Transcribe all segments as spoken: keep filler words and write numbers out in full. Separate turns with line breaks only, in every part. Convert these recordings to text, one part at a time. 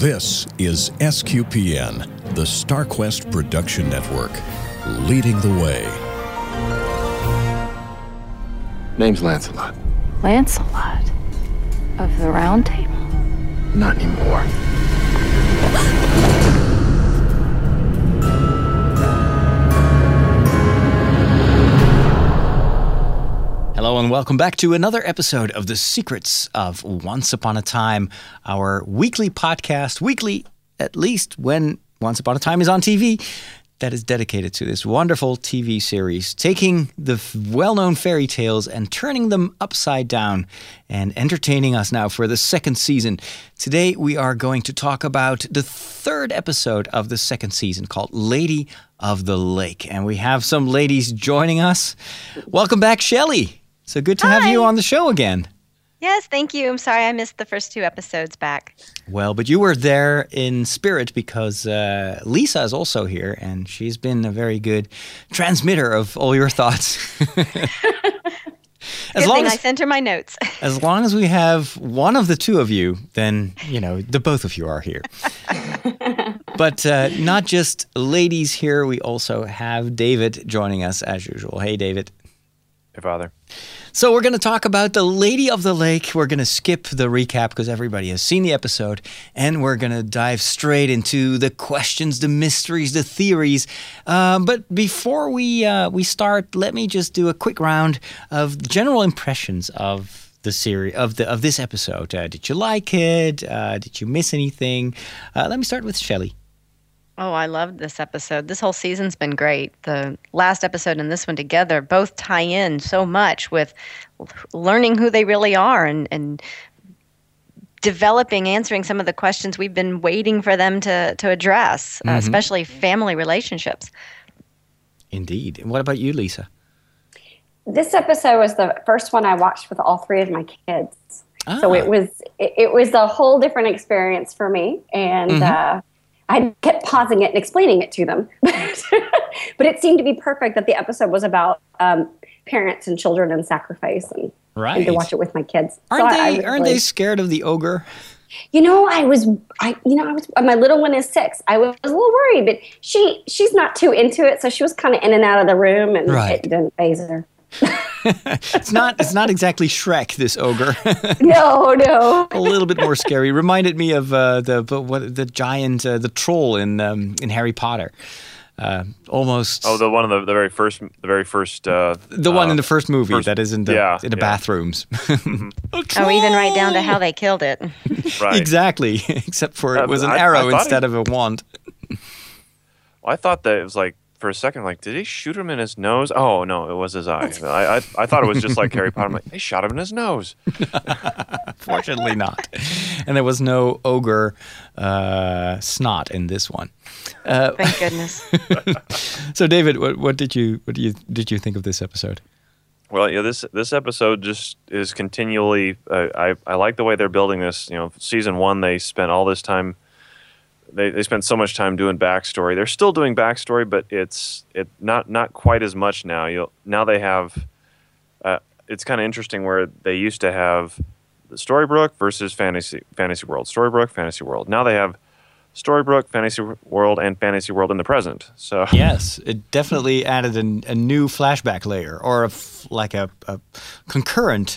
This is S Q P N, the StarQuest Production Network, leading the way.
Name's Lancelot.
Lancelot of the Round Table?
Not anymore.
Hello and welcome back to another episode of The Secrets of Once Upon a Time, our weekly podcast, weekly at least when Once Upon a Time is on T V, that is dedicated to this wonderful T V series, taking the well-known fairy tales and turning them upside down and entertaining us now for the second season. Today we are going to talk about the third episode of the second season called Lady of the Lake. And we have some ladies joining us. Welcome back, Shelley. So good to
Hi.
have you on the show again.
Yes, thank you. I'm sorry I missed the first two episodes back.
Well, but you were there in spirit because uh, Lisa is also here, and she's been a very good transmitter of all your thoughts.
Good thing I sent her my notes.
As long as we have one of the two of you, then, you know, the both of you are here. But uh, not just ladies here, we also have David joining us as usual. Hey, David.
Hey, Father.
So we're going to talk about the Lady of the Lake. We're going to skip the recap because everybody has seen the episode. And we're going to dive straight into the questions, the mysteries, the theories. Um, but before we uh, we start, let me just do a quick round of general impressions of the series, of the of this episode. Uh, did you like it? Uh, did you miss anything? Uh, let me start with Shelley.
Oh, I loved this episode. This whole season's been great. The last episode and this one together both tie in so much with learning who they really are and, and developing, answering some of the questions we've been waiting for them to, to address,
Mm-hmm.
uh, especially family relationships.
Indeed. And what about you, Lisa?
This episode was the first one I watched with all three of my kids.
Ah.
So it was it, it was a whole different experience for me. And
Mm-hmm.
uh, I kept pausing it and explaining it to them. But it seemed to be perfect that the episode was about um, parents and children and sacrifice, and,
Right.
and to watch it with my kids.
Aren't
So I- I
they
was
aren't
really-
they scared of the ogre?
You know, I was, I, you know, I was. My little one is six. I was a little worried, but she, she's not too into it, so she was kind of in and out of the room, and
Right.
it didn't faze her.
It's not it's not exactly Shrek, this ogre.
No, no.
A little bit more scary. Reminded me of uh, the but what the giant uh, the troll in um, in Harry Potter. Uh, almost.
Oh, the one of the, the very first, the very first. Uh,
the one
uh,
in the first movie
first-
that is in the
yeah,
in the
yeah.
bathrooms.
Oh, even right down to how they killed it.
Right.
Exactly, except for it
Uh,
was an
I- I
arrow
thought
instead
he-
of a wand.
Well, I thought that it was like for a second, like, did he shoot him in his nose? Oh no, it was his eye. I, I I thought it was just like Harry Potter. I'm like, they shot him in his nose.
Fortunately not. And there was no ogre uh, snot in this one. Uh,
Thank goodness.
so, David, what, what did you what do you did you think of this episode?
Well, yeah, this this episode just is continually. Uh, I I like the way they're building this. You know, season one they spent all this time. They they spent so much time doing backstory. They're still doing backstory, but it's it not not quite as much now. You now they have. Uh, it's kind of interesting where they used to have the Storybrooke versus Fantasy Fantasy World, Storybrooke, Fantasy World. Now they have Storybrooke, Fantasy World, and Fantasy World in the present. So
Yes, it definitely added an, a new flashback layer or a f- like a, a concurrent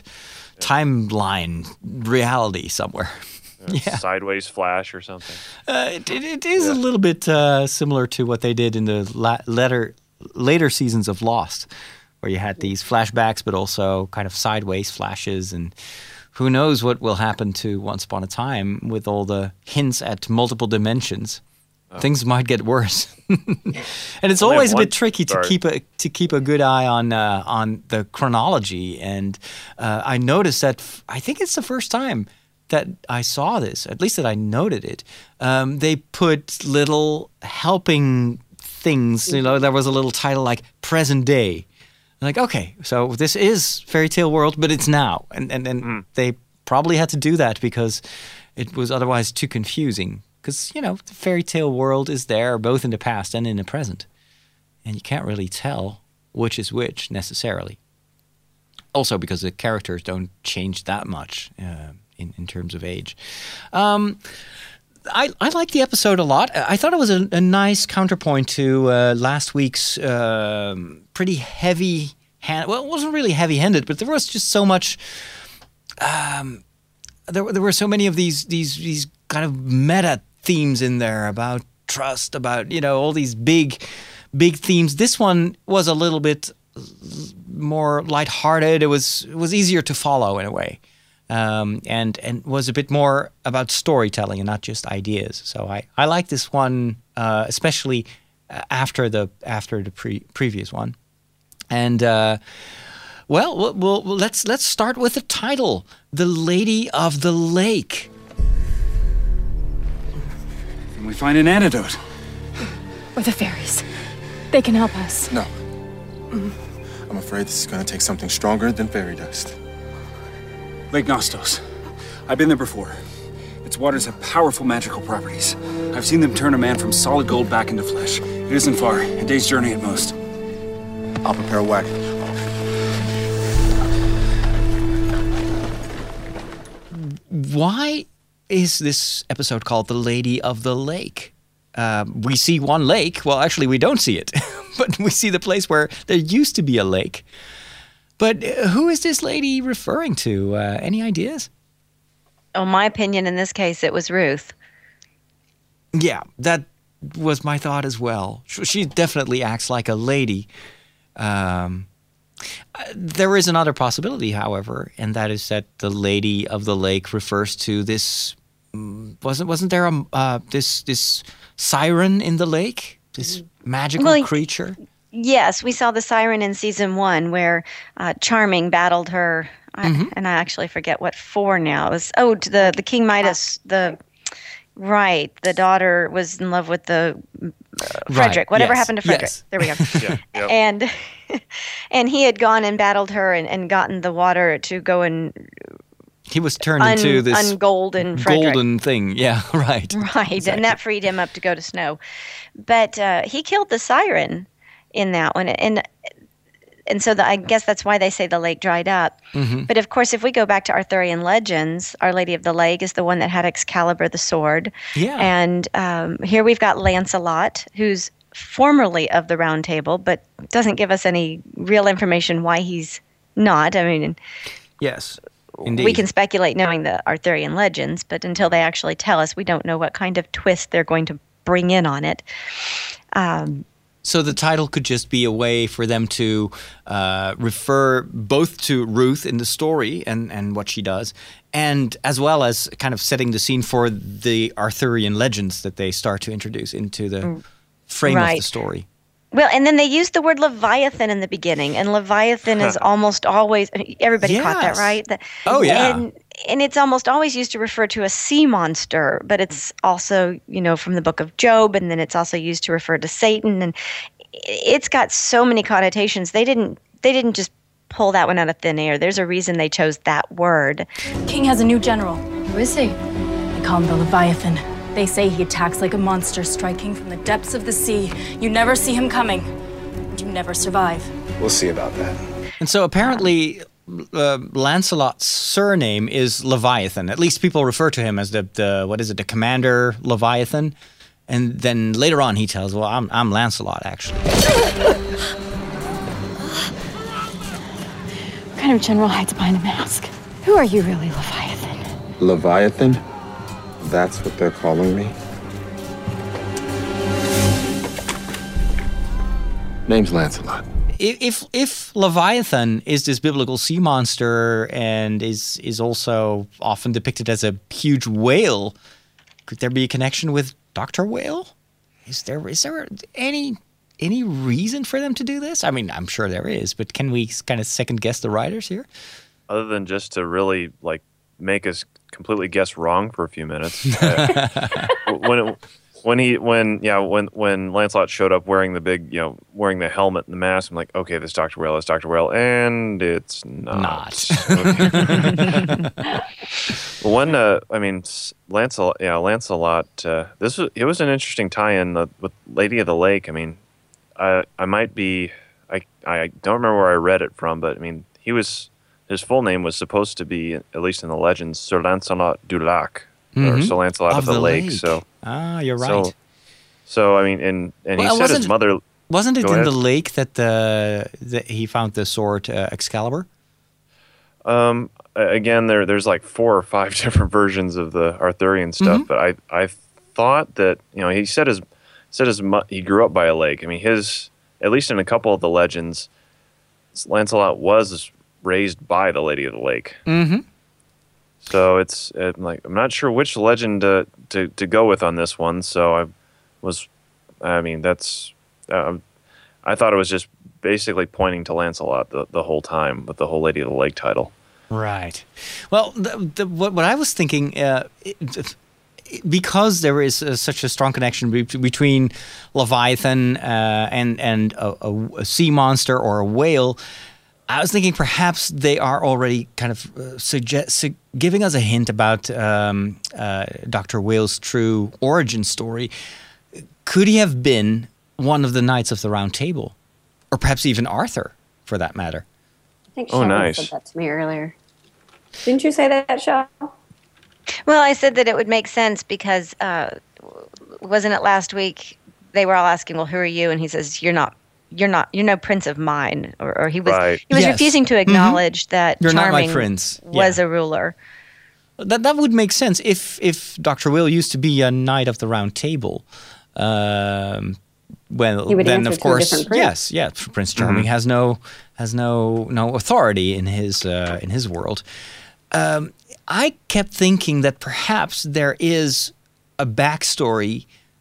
timeline reality somewhere. Yeah.
Sideways Flash or something.
Uh, it, it, it is
Yeah.
a little bit uh, similar to what they did in the la- later later seasons of Lost, where you had these flashbacks, but also kind of sideways flashes, and who knows what will happen to Once Upon a Time with all the hints at multiple dimensions.
Oh.
Things might get worse, and it's
Only
always a
one-
bit tricky to
sorry.
keep a to keep a good eye on uh, on the chronology. And uh, I noticed that f- I think it's the first time that I saw this, at least that I noted it. Um, they put little helping things. You know, there was a little title like "Present Day." Like, okay, so this is Fairy Tale World, but it's now, and and, and
Mm.
they probably had to do that because it was otherwise too confusing. Because, you know, the Fairy Tale World is there both in the past and in the present. And you can't really tell which is which necessarily. Also because the characters don't change that much uh, in, in terms of age. Um, I, I like the episode a lot. I thought it was a, a nice counterpoint to uh, last week's um pretty heavy hand. Well, it wasn't really heavy-handed, but there was just so much. Um, there, there were so many of these these these kind of meta themes in there about trust, about you know all these big big themes. This one was a little bit more lighthearted. It was it was easier to follow in a way. Um, and and was a bit more about storytelling and not just ideas. So I, I like this one, uh, especially after the after the pre- previous one. And uh, well, we'll, we'll, let's let's start with the title, "The Lady of the Lake."
Can we find an antidote?
Or the fairies. They can help us.
No. I'm afraid this is going to take something stronger than fairy dust.
Lake Nostos. I've been there before. Its waters have powerful magical properties. I've seen them turn a man from solid gold back into flesh. It isn't far, a day's journey at most.
I'll prepare a wagon.
Why is this episode called "The Lady of the Lake"? Uh, we see one lake. Well, actually, we don't see it, but we see the place where there used to be a lake. But who is this lady referring to? Uh, any ideas?
Oh, my opinion in this case, it was Ruth.
Yeah, that was my thought as well. She definitely acts like a lady. Um, there is another possibility, however, and that is that the Lady of the Lake refers to this. Wasn't wasn't there a uh, this this siren in the lake? This magical
well,
creature.
Yes, we saw the siren in season one where uh, Charming battled her,
Mm-hmm.
I, and I actually forget what for now. It was oh, the the King Midas, the right, the daughter was in love with the uh, Frederick.
Right,
Whatever
yes,
happened to Frederick?
yes.
There we go.
Yeah, yep.
And and he had gone and battled her and, and gotten the water to go and
He was turned
un,
into this
ungolden Frederick.
golden thing. Yeah, right.
Right,
Exactly.
and that freed him up to go to Snow. But uh, he killed the siren in that one, and and so the, I guess that's why they say the lake dried up.
Mm-hmm.
But of course, if we go back to Arthurian legends, Our Lady of the Lake is the one that had Excalibur the sword.
Yeah.
And um, here we've got Lancelot, who's formerly of the Round Table, but doesn't give us any real information why he's not. I mean,
Yes. Indeed.
we can speculate knowing the Arthurian legends, but until they actually tell us, we don't know what kind of twist they're going to bring in on it. Um,
So the title could just be a way for them to uh, refer both to Ruth in the story and, and what she does, and as well as kind of setting the scene for the Arthurian legends that they start to introduce into the frame of
Right.
the story.
Well, and then they use the word Leviathan in the beginning, and Leviathan is almost always, everybody caught that,
Yes.
right? The-
Oh, yeah.
And, and it's almost always used to refer to a sea monster, but it's also, you know, from the book of Job, and then it's also used to refer to Satan, and it's got so many connotations. They didn't, they didn't just pull that one out of thin air. There's a reason they chose that word.
King has a new general.
Who is he?
They call him the Leviathan. They say he attacks like a monster, striking from the depths of the sea. You never see him coming, and you never survive.
We'll see about that.
And so apparently uh, Lancelot's surname is Leviathan. At least people refer to him as the, the what is it, the Commander Leviathan. And then later on he tells, well, I'm, I'm Lancelot, actually.
What kind of general hides behind a mask? Who are you really, Leviathan?
Leviathan? That's what they're calling me? Name's Lancelot.
If if Leviathan is this biblical sea monster and is is also often depicted as a huge whale, could there be a connection with Doctor Whale? Is there is there any any reason for them to do this? I mean, I'm sure there is, but can we kind of second guess the writers here?
Other than just to really like make us completely guess wrong for a few minutes. Uh, when it, when he when yeah when when Lancelot showed up wearing the big you know wearing the helmet and the mask, I'm like, okay, this Doctor Whale, this Doctor Whale, and it's not.
Not.
Well, when uh, I mean Lancelot, yeah, Lancelot. Uh, this was it was an interesting tie-in uh, with Lady of the Lake. I mean, I I might be I I don't remember where I read it from, but I mean he was his full name was supposed to be, at least in the legends, Sir Lancelot du Lac. or Sir Lancelot of,
Of
the,
the
lake.
lake.
So,
Ah, you're
so,
right.
so I mean, and and
Well,
he said his
wasn't-
mother.
Wasn't it
Go
in
ahead.
the lake that the that he found the sword uh, Excalibur?
Um, a- again, there there's like four or five different versions of the Arthurian stuff,
Mm-hmm.
but I I thought that you know he said his said his mu- he grew up by a lake. I mean, his at least in a couple of the legends, Lancelot was raised by the Lady of the Lake.
Mm-hmm.
So it's uh, like I'm not sure which legend to, to to go with on this one. So I was, I mean, that's uh, I thought it was just basically pointing to Lancelot the, the whole time with the whole Lady of the Lake title.
Right. Well, the, the, what, what I was thinking, uh, it, because there is uh, such a strong connection be- between Leviathan uh, and and a, a, a sea monster or a whale, I was thinking perhaps they are already kind of uh, suggest, su- giving us a hint about um, uh, Doctor Whale's true origin story. Could he have been one of the Knights of the Round Table? Or perhaps even Arthur, for that matter?
I think
Oh,
Shelley
nice.
said that to me earlier. Didn't you say that, Shell?
Well, I said that it would make sense because uh, wasn't it last week they were all asking, "Well, who are you?" And he says, "You're not. You're not. You're no prince of mine." Or, or he was
Right.
he was
Yes.
refusing to acknowledge that
You're not my
Charming
prince.
was
Yeah.
a ruler.
That that would make sense if if Doctor Will used to be a Knight of the Round Table. Um, well,
He would
then
answer
of
to a
course,
different prince.
yes, yeah, Prince Charming has no has no no authority in his uh, in his world. Um, I kept thinking that perhaps there is a backstory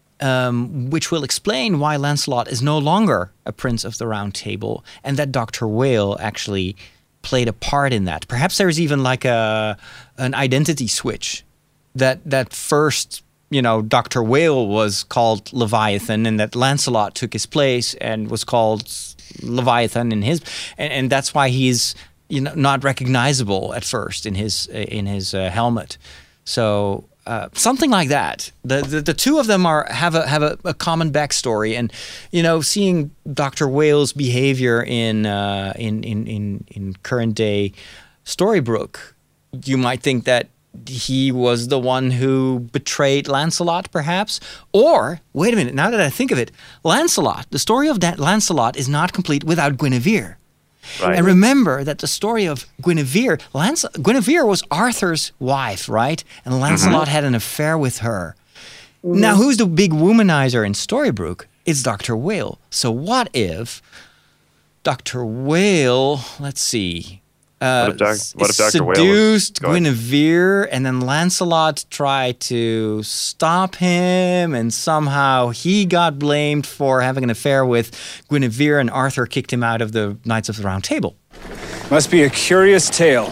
um, which will explain why Lancelot is no longer a Prince of the Round Table, and that Doctor Whale actually played a part in that. Perhaps there's even like a an identity switch that that first, you know, Doctor Whale was called Leviathan, and that Lancelot took his place and was called Leviathan in his, and, and that's why he's, you know, not recognizable at first in his in his uh, helmet. So uh, something like that. The, the the two of them are have a have a, a common backstory, and you know, seeing Doctor Whale's behavior in uh, in, in in in current day Storybrooke, you might think that he was the one who betrayed Lancelot, perhaps. Or, wait a minute, now that I think of it, Lancelot, the story of that Lancelot is not complete without Guinevere.
Right.
And remember that the story of Guinevere, Lance, Guinevere was Arthur's wife, right? And Lancelot had an affair with her. Now, who's the big womanizer in Storybrooke? It's Doctor Whale. So what if Doctor Whale, let's see, uh,
What if Doc- what if Doctor Whale was-
seduced
go ahead.
Guinevere, and then Lancelot tried to stop him, and somehow he got blamed for having an affair with Guinevere, and Arthur kicked him out of the Knights of the Round Table.
Must be a curious tale.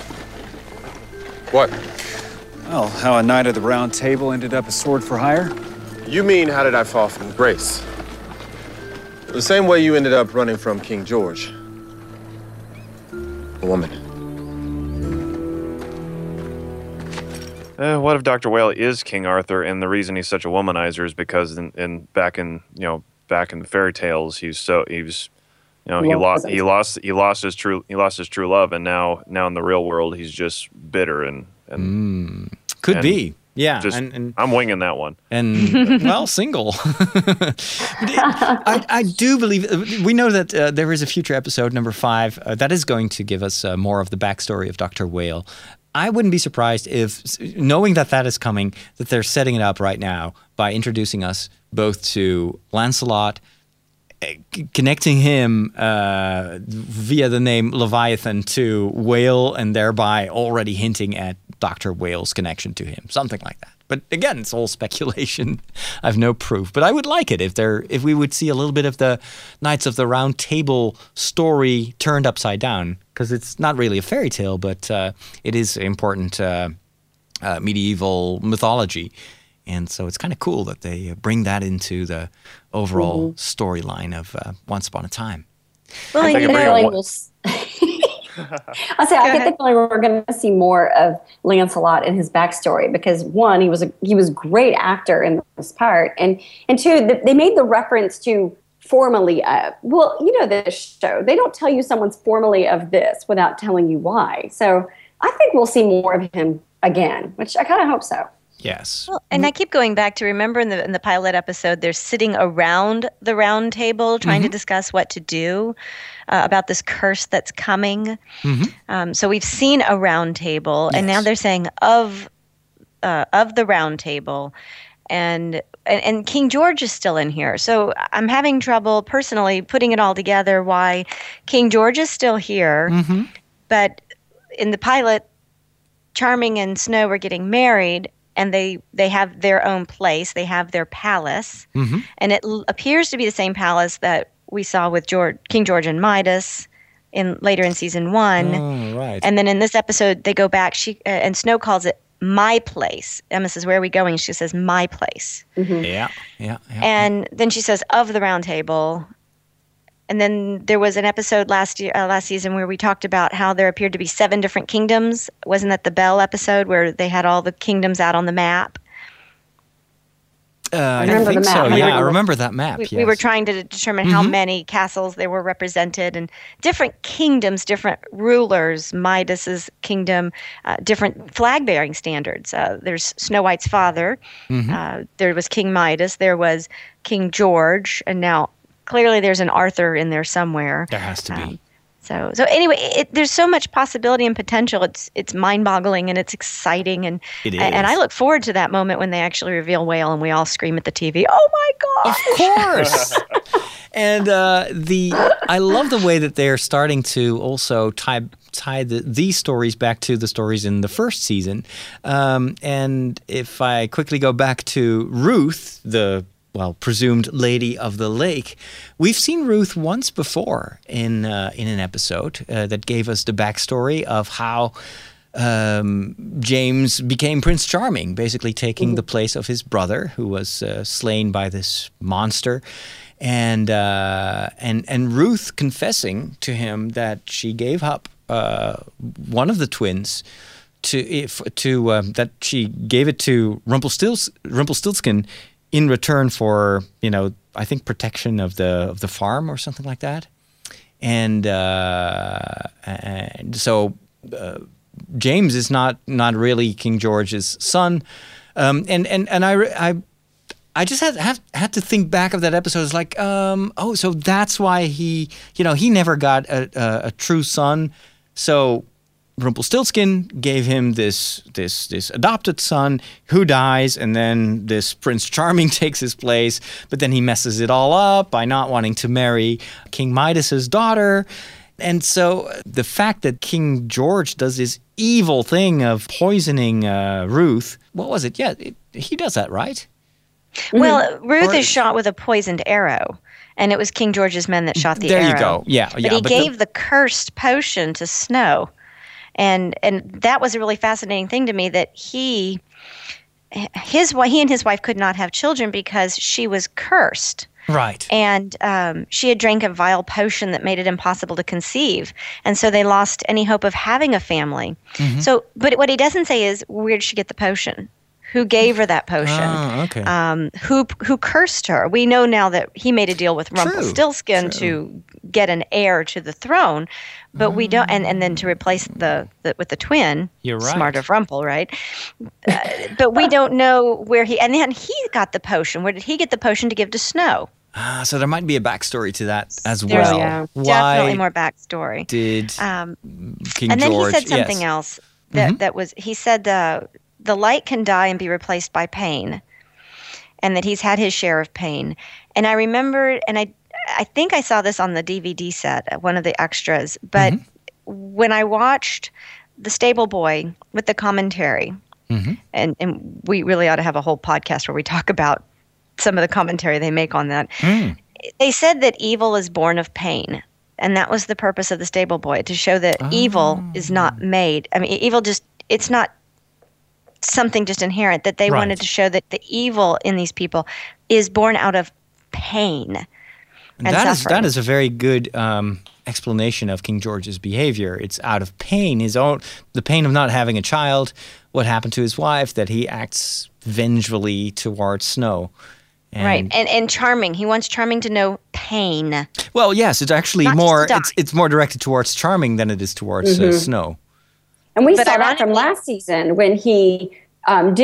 What?
Well, how a knight of the Round Table ended up a sword for hire.
You mean how did I fall from grace? The same way you ended up running from King George. A woman.
Uh, what if Doctor Whale is King Arthur, and the reason he's such a womanizer is because in, in back in you know back in the fairy tales he's so he was you know he
Love
lost
it.
he lost he lost his true he lost his true love, and now now in the real world he's just bitter and and
Could
And
be. Yeah.
just
and, and
I'm winging that one.
and well, single. I, I do believe we know that uh, there is a future episode, number five, uh, that is going to give us uh, more of the backstory of Doctor Whale. I wouldn't be surprised if, knowing that that is coming, that they're setting it up right now by introducing us both to Lancelot, uh, c- connecting him uh, via the name Leviathan to Whale, and thereby already hinting at Doctor Whale's connection to him, something like that. But again, it's all speculation. I have no proof, but I would like it if there, if we would see a little bit of the Knights of the Round Table story turned upside down, because it's not really a fairy tale, but uh, it is important uh, uh, medieval mythology, and so it's kind of cool that they bring that into the overall storyline of uh, Once Upon a Time.
Well,
I
you
can bring
know,
up
feeling
one-
we'll s- I'll say I get
ahead.
the feeling we're going to see more of Lancelot and his backstory because one, he was a he was a great actor in this part, and and two, th- they made the reference to formally of. Well, you know this show, they don't tell you someone's formally of this without telling you why. So I think we'll see more of him again, which I kind of hope so.
Yes.
Well, and I keep going back to remember in the in the pilot episode, they're sitting around the round table trying
Mm-hmm.
to discuss what to do uh, about this curse that's coming.
Mm-hmm.
Um, so we've seen a round table, and now
Yes.
they're saying of uh, of the round table, and, and and King George is still in here. So I'm having trouble personally putting it all together. Why King George is still here,
Mm-hmm.
but in the pilot, Charming and Snow are getting married, and they they have their own place. They have their palace,
Mm-hmm.
and it l- appears to be the same palace that we saw with George, King George and Midas in later in season one.
Oh, right.
And then in this episode, they go back. She uh, and Snow calls it my place. Emma says, "Where are we going?" She says, "My place."
yeah, yeah, yeah.
And then she says, "Of the round table." And then there was an episode last year, uh, last season, where we talked about how there appeared to be seven different kingdoms. Wasn't that the Bell episode where they had all the kingdoms out on the map?
Uh, I
remember
think
the
so.
map.
Yeah, I
remember-
remember that map.
We,
yes.
we were trying to determine how
Mhm.
many castles there were represented, and different kingdoms, different rulers. Midas's kingdom, uh, different flag-bearing standards. Uh, there's Snow White's father.
Mhm.
Uh, there was King Midas. There was King George, and now clearly there's an Arthur in there somewhere.
There has to be.
Um, So, so anyway, it, there's so much possibility and potential. It's it's mind-boggling and it's exciting, and
It is.
and I look forward to that moment when they actually reveal Whale and we all scream at the T V. Oh my God!
Of course. And uh, the I love the way that they're starting to also tie tie the, these stories back to the stories in the first season. Um, and if I quickly go back to Ruth, the well presumed Lady of the Lake, we've seen Ruth once before in uh, in an episode uh, that gave us the backstory of how. Um, James became Prince Charming, basically taking the place of his brother, who was uh, slain by this monster, and uh, and and Ruth confessing to him that she gave up uh, one of the twins to if to um, that she gave it to Rumpelstilts- Rumpelstiltskin in return for, you know, I think protection of the of the farm or something like that, and uh, and so. Uh, James is not not really King George's son, um, and and and I, I I just had have, had to think back of that episode. It's like, um, oh, so that's why he, you know, he never got a, a, a true son. So Rumpelstiltskin gave him this this this adopted son who dies, and then this Prince Charming takes his place. But then he messes it all up by not wanting to marry King Midas's daughter. And so the fact that King George does this evil thing of poisoning uh, Ruth, what was it? Yeah, it, he does that, right?
Well, Ruth
Or-
is shot with a poisoned arrow, and it was King George's men that shot the
there
arrow.
you go. Yeah,
But
yeah.
he
but
gave
the,
the, cursed potion to Snow, and and that was a really fascinating thing to me. That he, his wi- he and his wife could not have children because she was cursed.
right.
And um, she had drank a vile potion that made it impossible to conceive. And so they lost any hope of having a family.
Mm-hmm.
So, but what he doesn't say is, where did she get the potion? Who gave her that potion?
Oh, okay.
Um, who who cursed her? We know now that he made a deal with
True,
Rumpelstiltskin
true.
to get an heir to the throne, but we don't, and, and then to replace the, the with the twin.
You're right.
Smart of Rumple, right? Uh, but we don't know where he, and then he got the potion. Where did he get the potion to give to Snow?
Ah, so there might be a backstory to that as
There's
well.
yeah.
Why
Definitely more backstory.
did
Um,
King
and then
George?
he said something
yes.
else that,
Mhm.
that was, he said uh, the light can die and be replaced by pain, and that he's had his share of pain. And I remember, and I, I think I saw this on the D V D set, one of the extras, but
Mm-hmm.
when I watched The Stable Boy with the commentary,
Mm-hmm.
and, and we really ought to have a whole podcast where we talk about some of the commentary they make on that.
Mm.
They said that evil is born of pain. And that was the purpose of the Stable Boy, to show that evil is not made. I mean, evil just, it's not something just inherent, that they
Right.
wanted to show that the evil in these people is born out of pain and
That is
suffering.
that is a very good um, explanation of King George's behavior. It's out of pain, his own, the pain of not having a child, what happened to his wife, that he acts vengefully towards Snow. And,
Right. And and Charming, he wants Charming to know pain.
Well, yes, it's actually
Not just
more.
to die.
It's it's more directed towards Charming than it is towards uh, Snow.
And we
But
saw that from
ironically-
last season when he um, didn't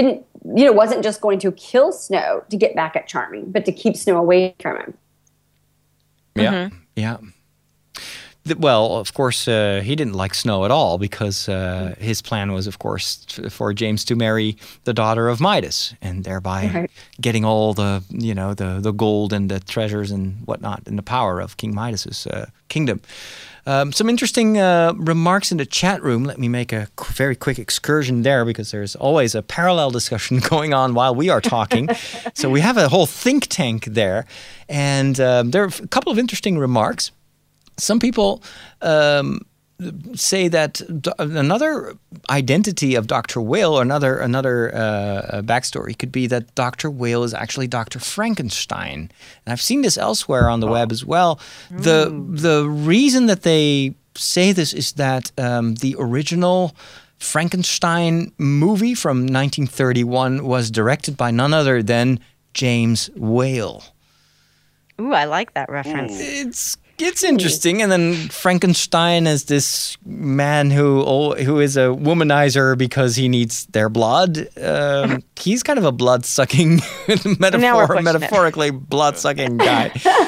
you know, wasn't just going to kill Snow to get back at Charming, but to keep Snow away from him.
Yeah,
Mm-hmm.
yeah. The- Well, of course, uh, he didn't like Snow at all because uh, his plan was, of course, f- for James to marry the daughter of Midas, and thereby
Right.
getting all the, you know, the the gold and the treasures and whatnot, and the power of King Midas's uh, kingdom. Um, some interesting uh, remarks in the chat room. Let me make a qu- very quick excursion there because there's always a parallel discussion going on while we are talking. So we have a whole think tank there, and um, there are a couple of interesting remarks. Some people um, say that d- another identity of Doctor Whale, or another another uh, backstory, could be that Doctor Whale is actually Doctor Frankenstein. And I've seen this elsewhere on the web as well. The the reason that they say this is that um, the original Frankenstein movie from nineteen thirty-one was directed by none other than James Whale.
Ooh, I like that reference.
It's it's interesting, and then Frankenstein is this man who al- who is a womanizer because he needs their blood. Um, he's kind of a blood sucking metaphor,
pushing it.
metaphorically blood sucking guy.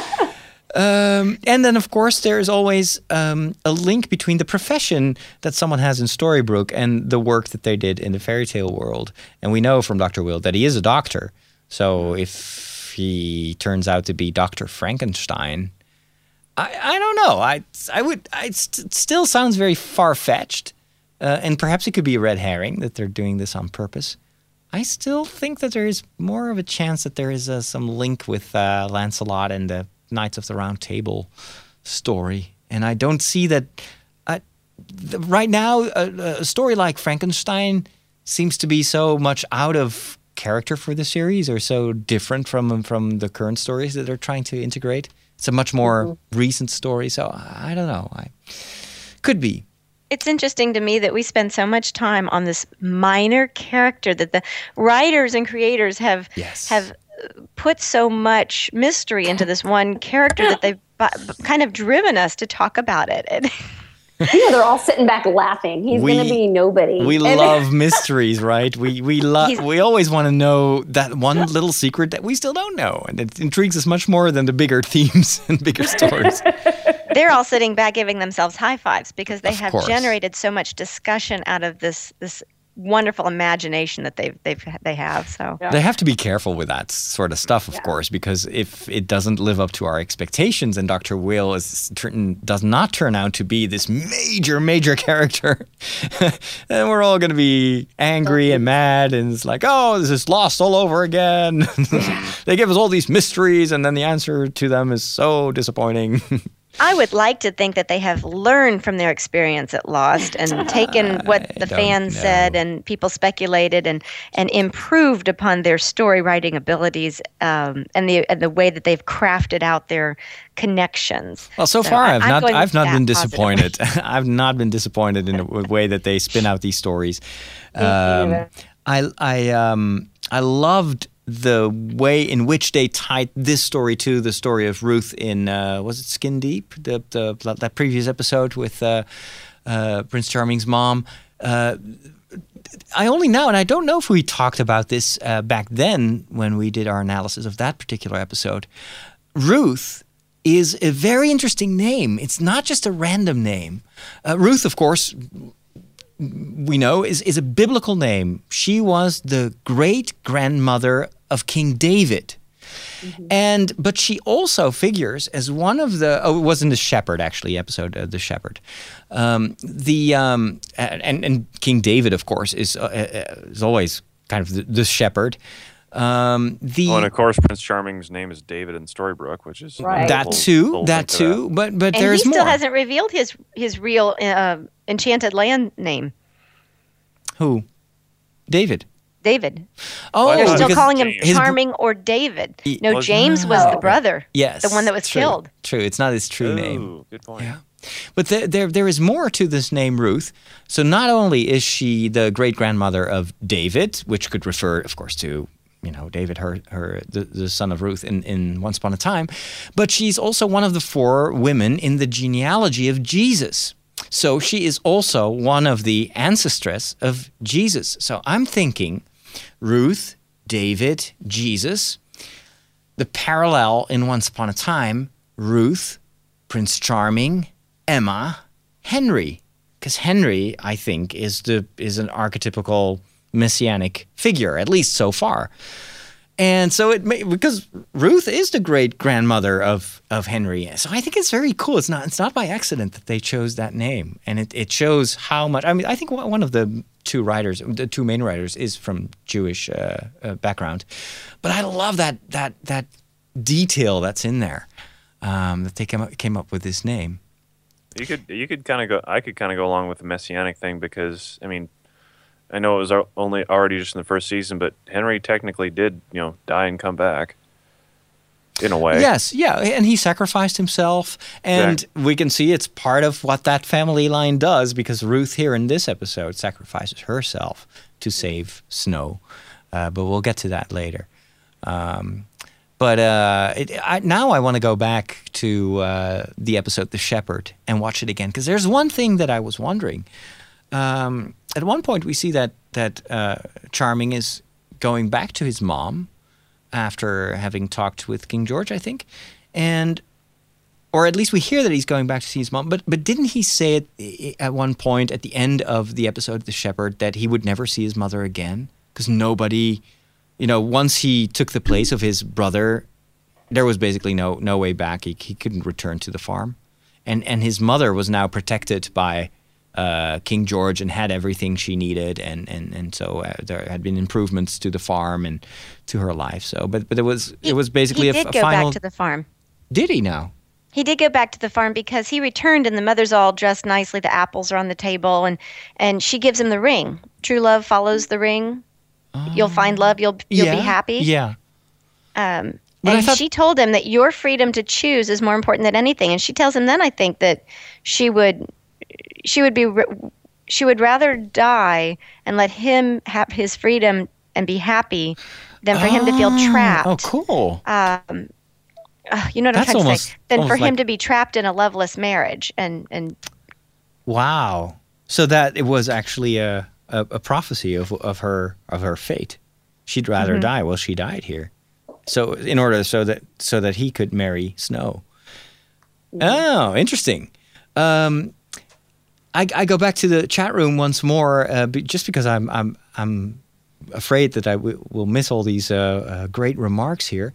Um, and then, of course, there's always um, a link between the profession that someone has in Storybrooke and the work that they did in the fairy tale world. And we know from Doctor Will that he is a doctor. So if he turns out to be Doctor Frankenstein, I, I don't know. I I would. I st- still sounds very far fetched, uh, and perhaps it could be a red herring that they're doing this on purpose. I still think that there is more of a chance that there is uh, some link with uh, Lancelot and the Knights of the Round Table story, and I don't see that. I, the, right now, a, a story like Frankenstein seems to be so much out of character for the series, or so different from from the current stories that they're trying to integrate. It's a much more mm-hmm. recent story, so I don't know. I could be.
It's interesting to me that we spend so much time on this minor character that the writers and creators have
yes.
have put so much mystery into this one character that they've bu- kind of driven us to talk about it. And
you know, they're all sitting back laughing. He's going to be nobody.
We
And-
love mysteries, right? We we love.
He's-
We always want to know that one little secret that we still don't know, and it intrigues us much more than the bigger themes and bigger stories.
they're all sitting back giving themselves high fives because they
Of
have
course.
generated so much discussion out of this this wonderful imagination that they've they've they have. So
They have to be careful with that sort of stuff, of course, because if it doesn't live up to our expectations, and Doctor Will is turn, does not turn out to be this major, major character, then we're all going to be angry and mad, and it's like, oh, this is Lost all over again. They give us all these mysteries, and then the answer to them is so disappointing.
I would like to think that they have learned from their experience at Lost and taken what
I
the
don't
fans
know.
said and people speculated and, and improved upon their story writing abilities um, and the and the way that they've crafted out their connections.
Well, so,
So
far
I-
I've
I'm
not
going
I've
with
not
that
been
positively.
disappointed. I've not been disappointed in the w- way that they spin out these stories. Um,
neither.
I I um I loved the way in which they tied this story to the story of Ruth in uh, was it Skin Deep, the, the that previous episode with uh, uh, Prince Charming's mom. Uh, I only know, and I don't know if we talked about this uh, back then when we did our analysis of that particular episode. Ruth is a very interesting name. It's not just a random name. Uh, Ruth, of course, we know, is, is a biblical name. She was the great-grandmother of King David. Mm-hmm. And but she also figures as one of the oh it wasn't the shepherd actually episode uh, the shepherd um, the um, and and King David of course is uh, is always kind of the, the shepherd. Um, the
Oh, and of course, Prince Charming's name is David in Storybrooke, which is
Right.
that
we'll-
too
we'll
that
link to
too but but
And
there's
he still
more.
hasn't revealed his his real uh, Enchanted Land name,
Who? David.
David.
Oh,
Well,
They're still
because
calling him
James-
his br-
Charming or David. No,
Was-
James was the
Oh.
brother.
Yes,
The one that was
true,
killed.
True, it's not his true name.
Ooh, good point.
Yeah. But there, there, there is more to this name, Ruth. So not only is she the great grandmother of David, which could refer, of course, to you know David, her, her, the, the son of Ruth in, in Once Upon a Time, but she's also one of the four women in the genealogy of Jesus. So she is also one of the ancestress of Jesus. So I'm thinking Ruth, David, Jesus. The parallel in Once Upon a Time, Ruth, Prince Charming, Emma, Henry. Because Henry, I think, is the is an archetypical messianic figure, at least so far. And so it may, because Ruth is the great grandmother of of Henry. So I think it's very cool. It's not it's not by accident that they chose that name, and it, it shows how much. I mean, I think one of the two writers, the two main writers, is from Jewish uh, uh, background. But I love that that that detail that's in there, um, that they came up, came up with this name.
You could you could kind of go. I could kind of go along with the messianic thing because I mean. I know it was only already just in the first season, but Henry technically did, you know, die and come back in a way.
Yes, yeah, and he sacrificed himself, and
exactly.
we can see it's part of what that family line does because Ruth here in this episode sacrifices herself to save Snow, uh, but we'll get to that later. Um, but uh, it, I, now I want to go back to uh, the episode The Shepherd and watch it again because there's one thing that I was wondering. Um, at one point, we see that that uh, Charming is going back to his mom after having talked with King George, I think, and or at least we hear that he's going back to see his mom. But but didn't he say it at one point at the end of the episode The Shepherd that he would never see his mother again because nobody, you know, once he took the place of his brother, there was basically no no way back. He he couldn't return to the farm, and and his mother was now protected by. Uh, King George and had everything she needed, and and and so uh, there had been improvements to the farm and to her life. So, but but it was
he,
it was basically
he
a,
did
a
go
final.
back to the farm.
Did he now?
He did go back to the farm because he returned, and the mother's all dressed nicely. The apples are on the table, and and she gives him the ring. True love follows the ring. Oh. You'll find love. You'll you'll
yeah,
be happy.
Yeah.
Um,
But
and
thought...
she told him that your freedom to choose is more important than anything. And she tells him then, I think, that she would she would be. She would rather die and let him have his freedom and be happy than for oh, him to feel trapped.
Oh, cool.
Um, uh, you know what
That's
I'm trying
almost,
to say? Than for him
like...
to be trapped in a loveless marriage. And, and
wow. So that it was actually a, a, a prophecy of of her of her fate. She'd rather mm-hmm. die. Well, she died here. So in order so that so that he could marry Snow. Mm-hmm. Oh, interesting. Um, I, I go back to the chat room once more, uh, just because I'm I'm I'm afraid that I w- will miss all these uh, uh, great remarks here.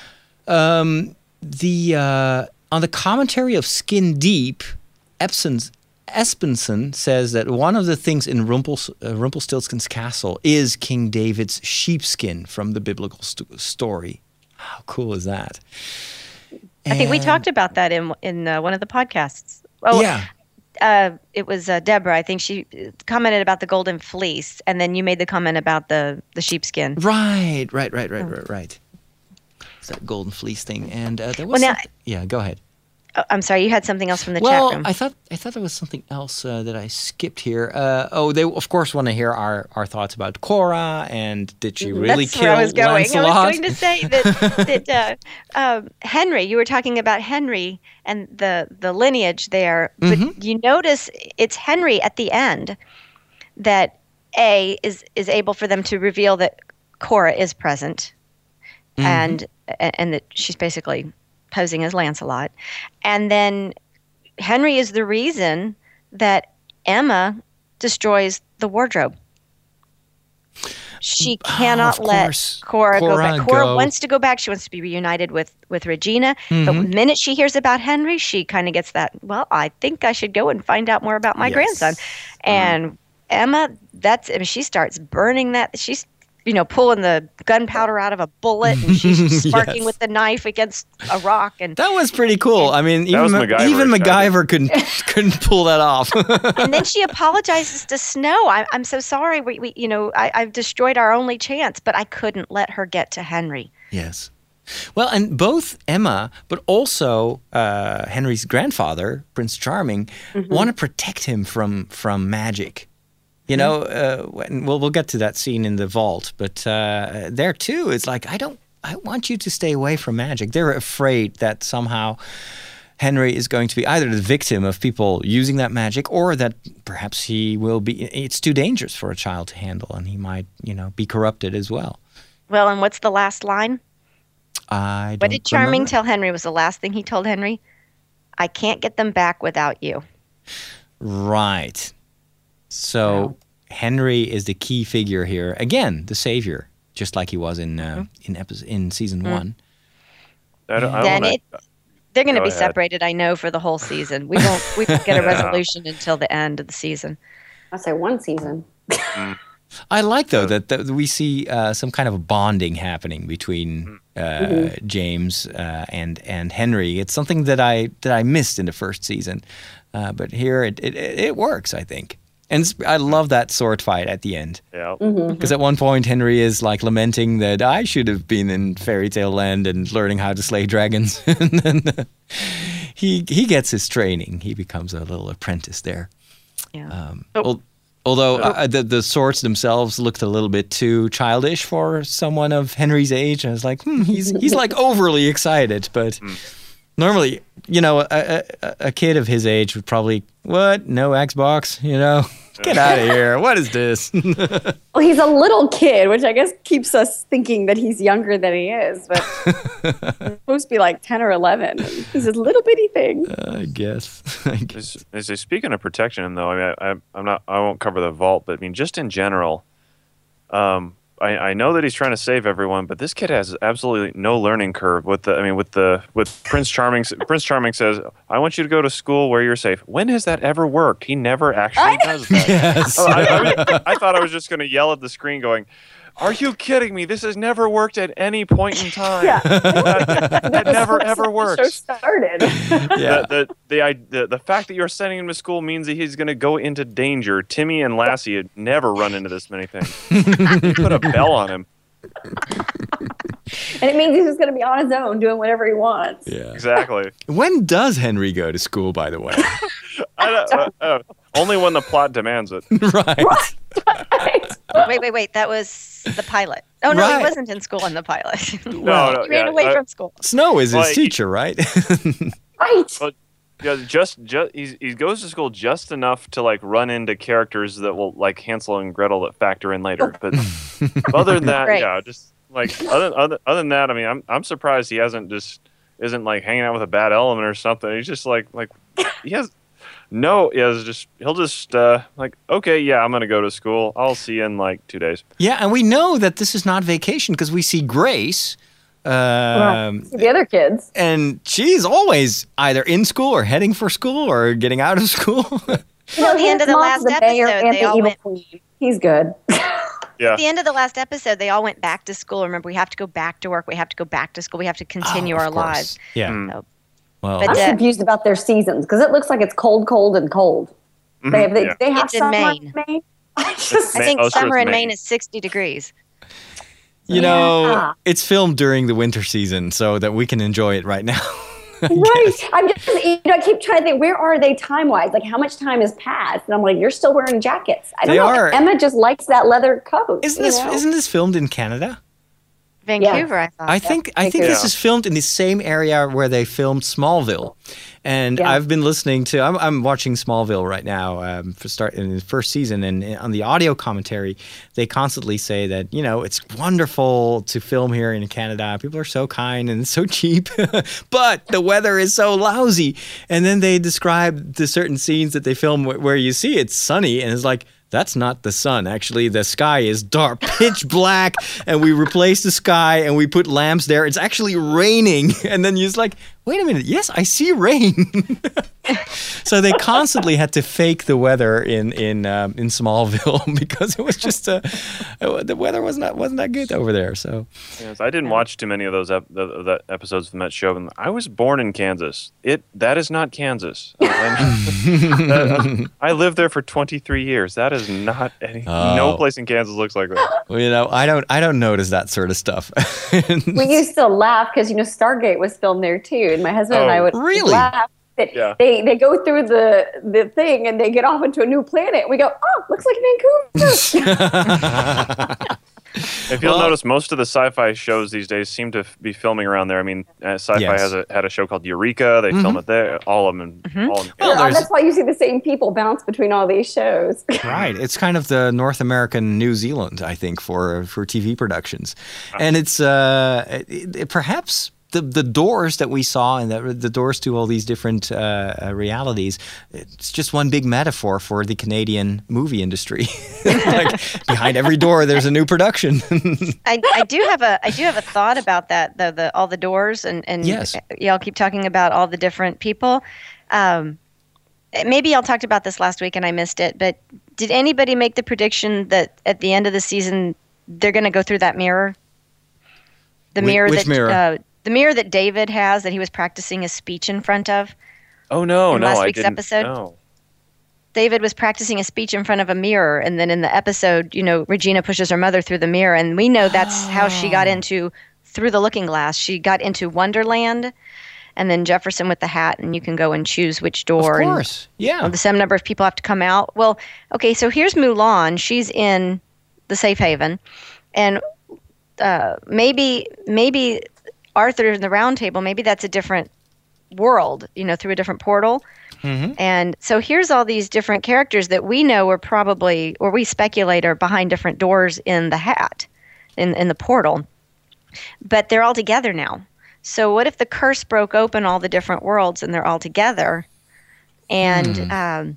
Um, the uh, on the commentary of Skin Deep, Epson's, Espenson says that one of the things in Rumpels, uh, Rumpelstiltskin's castle is King David's sheepskin from the biblical st- story. How cool is that?
I and, think we talked about that in in uh, one of the podcasts. Oh,
yeah.
Uh, it was uh, Deborah. I think she commented about the golden fleece, and then you made the comment about the, the sheepskin.
Right, right, right, right, right, right. It's that golden fleece thing, and uh, there was.
Well, now,
yeah, go ahead.
Oh, I'm sorry, you had something else from the
well,
chat room.
Well, I thought I thought there was something else uh, that I skipped here. Uh, oh, they of course want to hear our, our thoughts about Cora, and did she really
That's
kill
where I was going.
Lancelot?
I was going to say that, that uh, um, Henry. You were talking about Henry and the the lineage there, but mm-hmm. you notice it's Henry at the end that A is is able for them to reveal that Cora is present, mm-hmm. and and that she's basically posing as Lancelot. And then Henry is the reason that Emma destroys the wardrobe. She cannot
oh,
let
course.
Cora,
Cora
go back. Cora
go.
wants to go back. She wants to be reunited with, with Regina.
Mm-hmm.
But the minute she hears about Henry, she kind of gets that, well, I think I should go and find out more about my
yes.
grandson. And mm-hmm. Emma, that's, I mean, she starts burning that. She's, you know, pulling the gunpowder out of a bullet, and she's sparking
yes.
with the knife against a rock. And
that was pretty cool. I mean, even Ma-
MacGyver,
even MacGyver couldn't couldn't pull that off.
And then she apologizes to Snow. I, I'm so sorry. We, we you know, I, I've destroyed our only chance, but I couldn't let her get to Henry.
Yes. Well, and both Emma, but also uh, Henry's grandfather, Prince Charming, mm-hmm. want to protect him from from magic. You know, uh, when, well, we'll get to that scene in the vault, but uh, there too, it's like, I don't, I want you to stay away from magic. They're afraid that somehow Henry is going to be either the victim of people using that magic, or that perhaps he will be, it's too dangerous for a child to handle, and he might, you know, be corrupted as well.
Well, and what's the last line?
I don't
What did Charming
remember.
tell Henry was the last thing he told Henry? I can't get them back without you.
Right. So
Wow.
Henry is the key figure here. Again, the savior, just like he was in uh, in episode, in season
Mhm.
one.
I don't, I
Then
don't
it, they're going to
Go
be
ahead.
separated, I know, for the whole season. We won't we won't get a
Yeah.
resolution until the end of the season.
I'll say one season.
I like though that, that we see uh, some kind of a bonding happening between uh,
Mhm.
James uh, and and Henry. It's something that I that I missed in the first season, uh, but here it, it it works, I think. And it's, I love that sword fight at the end.
Yeah.
Mm-hmm.
Because at one point Henry is like lamenting that I should have been in Fairy Tale Land and learning how to slay dragons. And then uh, he he gets his training. He becomes a little apprentice there.
Yeah.
Um,
Oh.
al- Although uh, the the swords themselves looked a little bit too childish for someone of Henry's age, I was like, hmm, he's he's like overly excited. But normally, you know, a, a, a kid of his age would probably, what? No Xbox? You know, get out of here. What is this?
Well, he's a little kid, which I guess keeps us thinking that he's younger than he is. But he's supposed to be like ten or eleven. And he's a little bitty thing.
I guess. I guess.
As, as a, speaking of protection, though, I mean, I, I'm not. I won't cover the vault, but I mean, just in general, um, I, I know that he's trying to save everyone, but this kid has absolutely no learning curve. With the, I mean, with the with Prince Charming. Prince Charming says, "I want you to go to school where you're safe." When has that ever worked? He never actually does that.
Yes.
Oh, I, I, was- I thought I was just going to yell at the screen, going, "Are you kidding me? This has never worked at any point in time.
Yeah.
that, that never ever
The show
works."
started.
Yeah.
The, the, the, I- the, the fact that you're sending him to school means that he's going to go into danger. Timmy and Lassie had never run into this many things. You put a bell on him.
And it means he's just going to be on his own doing whatever he wants.
Yeah.
Exactly.
When does Henry go to school, by the way?
I don't, uh, uh, only when the plot demands it.
Right.
Wait, wait, wait. That was the pilot. Oh, no,
Right.
he wasn't in school in the pilot.
No, no,
he ran
yeah,
away
uh,
from school.
Snow is his
Like-
teacher, right?
Right.
But yeah, just just he's, he goes to school just enough to like run into characters that will like Hansel and Gretel that factor in later. But other than that,
Right.
yeah, just like other, other other than that, I mean, I'm I'm surprised he hasn't just isn't like hanging out with a bad element or something. He's just like like he has no, he has just he'll just uh, like okay, yeah, I'm gonna go to school. I'll see you in like two days.
Yeah, and we know that this is not vacation because we see Grace. Um,
See the other kids.
and she's always either in school or heading for school or getting out of school.
You know,
At the end of
his
the
mom's
last
the mayor
episode,
and
they
the
all
evil
went-
queen. He's good.
Yeah,
At the end of the last episode, they all went back to school. Remember, we have to go back to work. We have to go back to school. We have to continue
Oh, of
our
course.
lives.
Yeah.
Mm.
So,
Well,
But
I'm
uh,
confused about their seasons because it looks like it's cold, cold, and cold. They have, they,
yeah.
they have
It's in
summer
Maine.
in Maine. I just,
I
Ma-
think
oh, sure,
summer
it's
in
Maine.
Maine is sixty degrees.
you know,
Yeah.
it's filmed during the winter season so that we can enjoy it right now. I
right.
guess.
I'm just, you know, I keep trying to think, where are they time wise? Like, how much time has passed? And I'm like, you're still wearing jackets. I don't
They
know.
are.
Emma just likes that leather coat.
Isn't
you
this
know?
isn't this filmed in Canada?
Vancouver, I thought.
I think I think
Yeah.
this is filmed in the same area where they filmed Smallville, and
Yeah.
I've been listening to. I'm, I'm watching Smallville right now um, for start in the first season, and on the audio commentary, they constantly say that you know it's wonderful to film here in Canada. People are so kind and it's so cheap, but the weather is so lousy. And then they describe the certain scenes that they film wh- where you see it's sunny, and it's like. That's not the sun. Actually, the sky is dark, pitch black, and we replace the sky and we put lamps there. It's actually raining. And then you're just like, wait a minute. Yes, I see rain. So they constantly had to fake the weather in in um, in Smallville because it was just uh, the weather was not wasn't that good over there. So
Yes, I didn't watch too many of those ep- the, the episodes from that show. And I was born in Kansas. It that is not Kansas. Uh, and- that- I lived there for twenty-three years. That is not any.
Oh.
No place in Kansas looks like that.
well, you know, I don't I don't notice that sort of stuff.
We used to laugh because, you know, Stargate was filmed there too. And my husband and I
Oh,
would
really?
laugh. That
Yeah.
They they go through the the thing and they get off into a new planet. We go, oh, looks like Vancouver.
If you'll
Well,
notice, most of the sci-fi shows these days seem to f- be filming around there. I mean, uh, Sci-Fi
Yes.
has a, had a show called Eureka. They film it there. All of them.
Mm-hmm.
All of them.
Well,
Yeah,
there's-
that's why you see the same people bounce between all these shows.
Right. It's kind of the North American New Zealand, I think, for for T V productions. And it's uh, it, it- perhaps the the doors that we saw and the, the doors to all these different uh, uh, realities, it's just one big metaphor for the Canadian movie industry. Like behind every door, there's a new production.
I, I do have a I do have a thought about that though, the all the doors and and
Yes.
y'all keep talking about all the different people. Um, maybe y'all talked about this last week and I missed it, but did anybody make the prediction that at the end of the season they're going to go through that mirror? The
Whi-
mirror
which
that
mirror?
Uh, the mirror that David has that he was practicing his speech in front of.
Oh no,
In
no,
last
I
week's
didn't.
episode?
No.
David was practicing a speech in front of a mirror, and then in the episode, you know, Regina pushes her mother through the mirror, and we know that's how she got into through the looking glass. She got into Wonderland, and then Jefferson with the hat, and you can go and choose which door.
Of
and,
course. Yeah.
well, the same number of people have to come out. Well, okay, so here's Mulan. She's in the safe haven, and uh, maybe maybe Arthur in the Round Table. Maybe that's a different world, you know, through a different portal.
Mm-hmm.
And so here's all these different characters that we know are probably, or we speculate are behind different doors in the hat, in in the portal. But they're all together now. So what if the curse broke open all the different worlds and they're all together? And
Hmm.
um,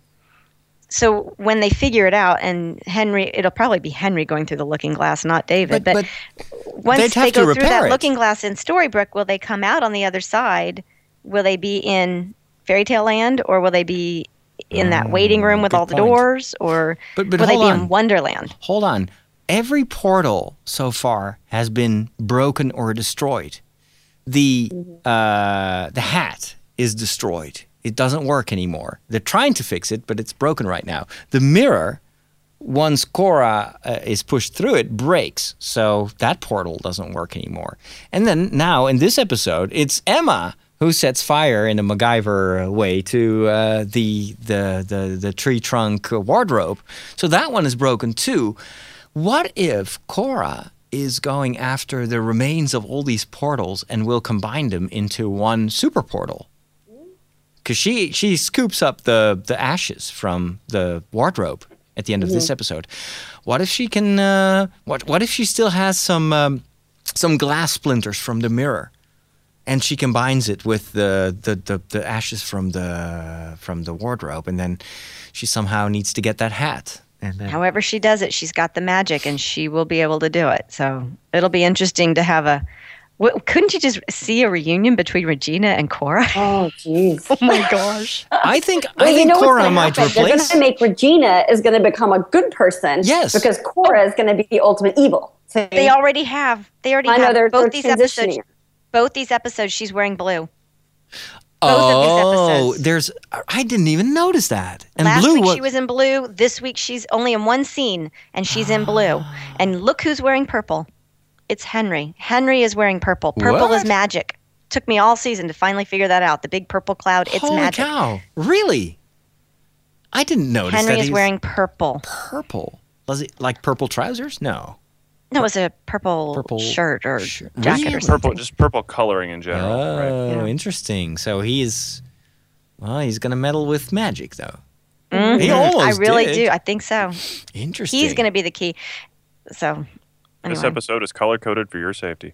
so when they figure it out, and Henry, it'll probably be Henry going through the looking glass, not David.
But-
But,
but
once
they'd have
they
to
go through
repair
that
it.
looking glass in Storybrooke, will they come out on the other side? Will they be in Fairy Tale Land, or will they be in that waiting room with
good
all the
point.
doors, or
But- but
will they
hold
be
on.
in Wonderland?
Hold on. Every portal so far has been broken or destroyed. The uh, the hat is destroyed. It doesn't work anymore. They're trying to fix it, but it's broken right now. The mirror, once Cora uh, is pushed through it, breaks. So that portal doesn't work anymore. And then now in this episode, it's Emma who sets fire in a MacGyver uh, way to uh, the, the the the tree trunk uh, wardrobe. So that one is broken too. What if Cora is going after the remains of all these portals and will combine them into one super portal? Because she, she scoops up the, the ashes from the wardrobe at the end of this episode. What if she can? Uh, what what if she still has some um, some glass splinters from the mirror, and she combines it with the, the, the, the ashes from the from the wardrobe, and then she somehow needs to get that hat. And then,
However she does it, she's got the magic, and she will be able to do it. So it'll be interesting to have a. What, couldn't you just see a reunion between Regina and Cora?
Oh, jeez.
Oh my gosh!
I think
Well,
I
you
think
know what's
Cora
gonna
might
happen? They're
replace.
going to make Regina is going to become a good person.
Yes.
Because Cora is going to be the ultimate evil. See?
They already have. They already
I know
have
they're,
both
they're
these
transitioning.
episodes. Both these episodes, she's wearing blue. Both
oh,
of these episodes.
there's. I didn't even notice that. And
Last
blue
week
wa-
she was in blue. This week she's only in one scene, and she's in blue. And look who's wearing purple. It's Henry. Henry is wearing purple. Purple
What?
is magic. Took me all season to finally figure that out. The big purple cloud, it's
Holy
magic.
cow! Really? I didn't notice
Henry
that
is
he was
wearing purple.
purple. Was it like purple trousers? No.
No, it was a purple,
Purple
shirt or
shirt.
jacket
Really?
or something.
Purple, just purple coloring in general.
Oh,
right?
Yeah.
interesting. So he's, well, he's gonna meddle with magic, though.
Mhm.
He almost
I really
did.
do. I think so.
Interesting.
He's going to be the key. So,
This
anyway.
episode is color coded for your safety.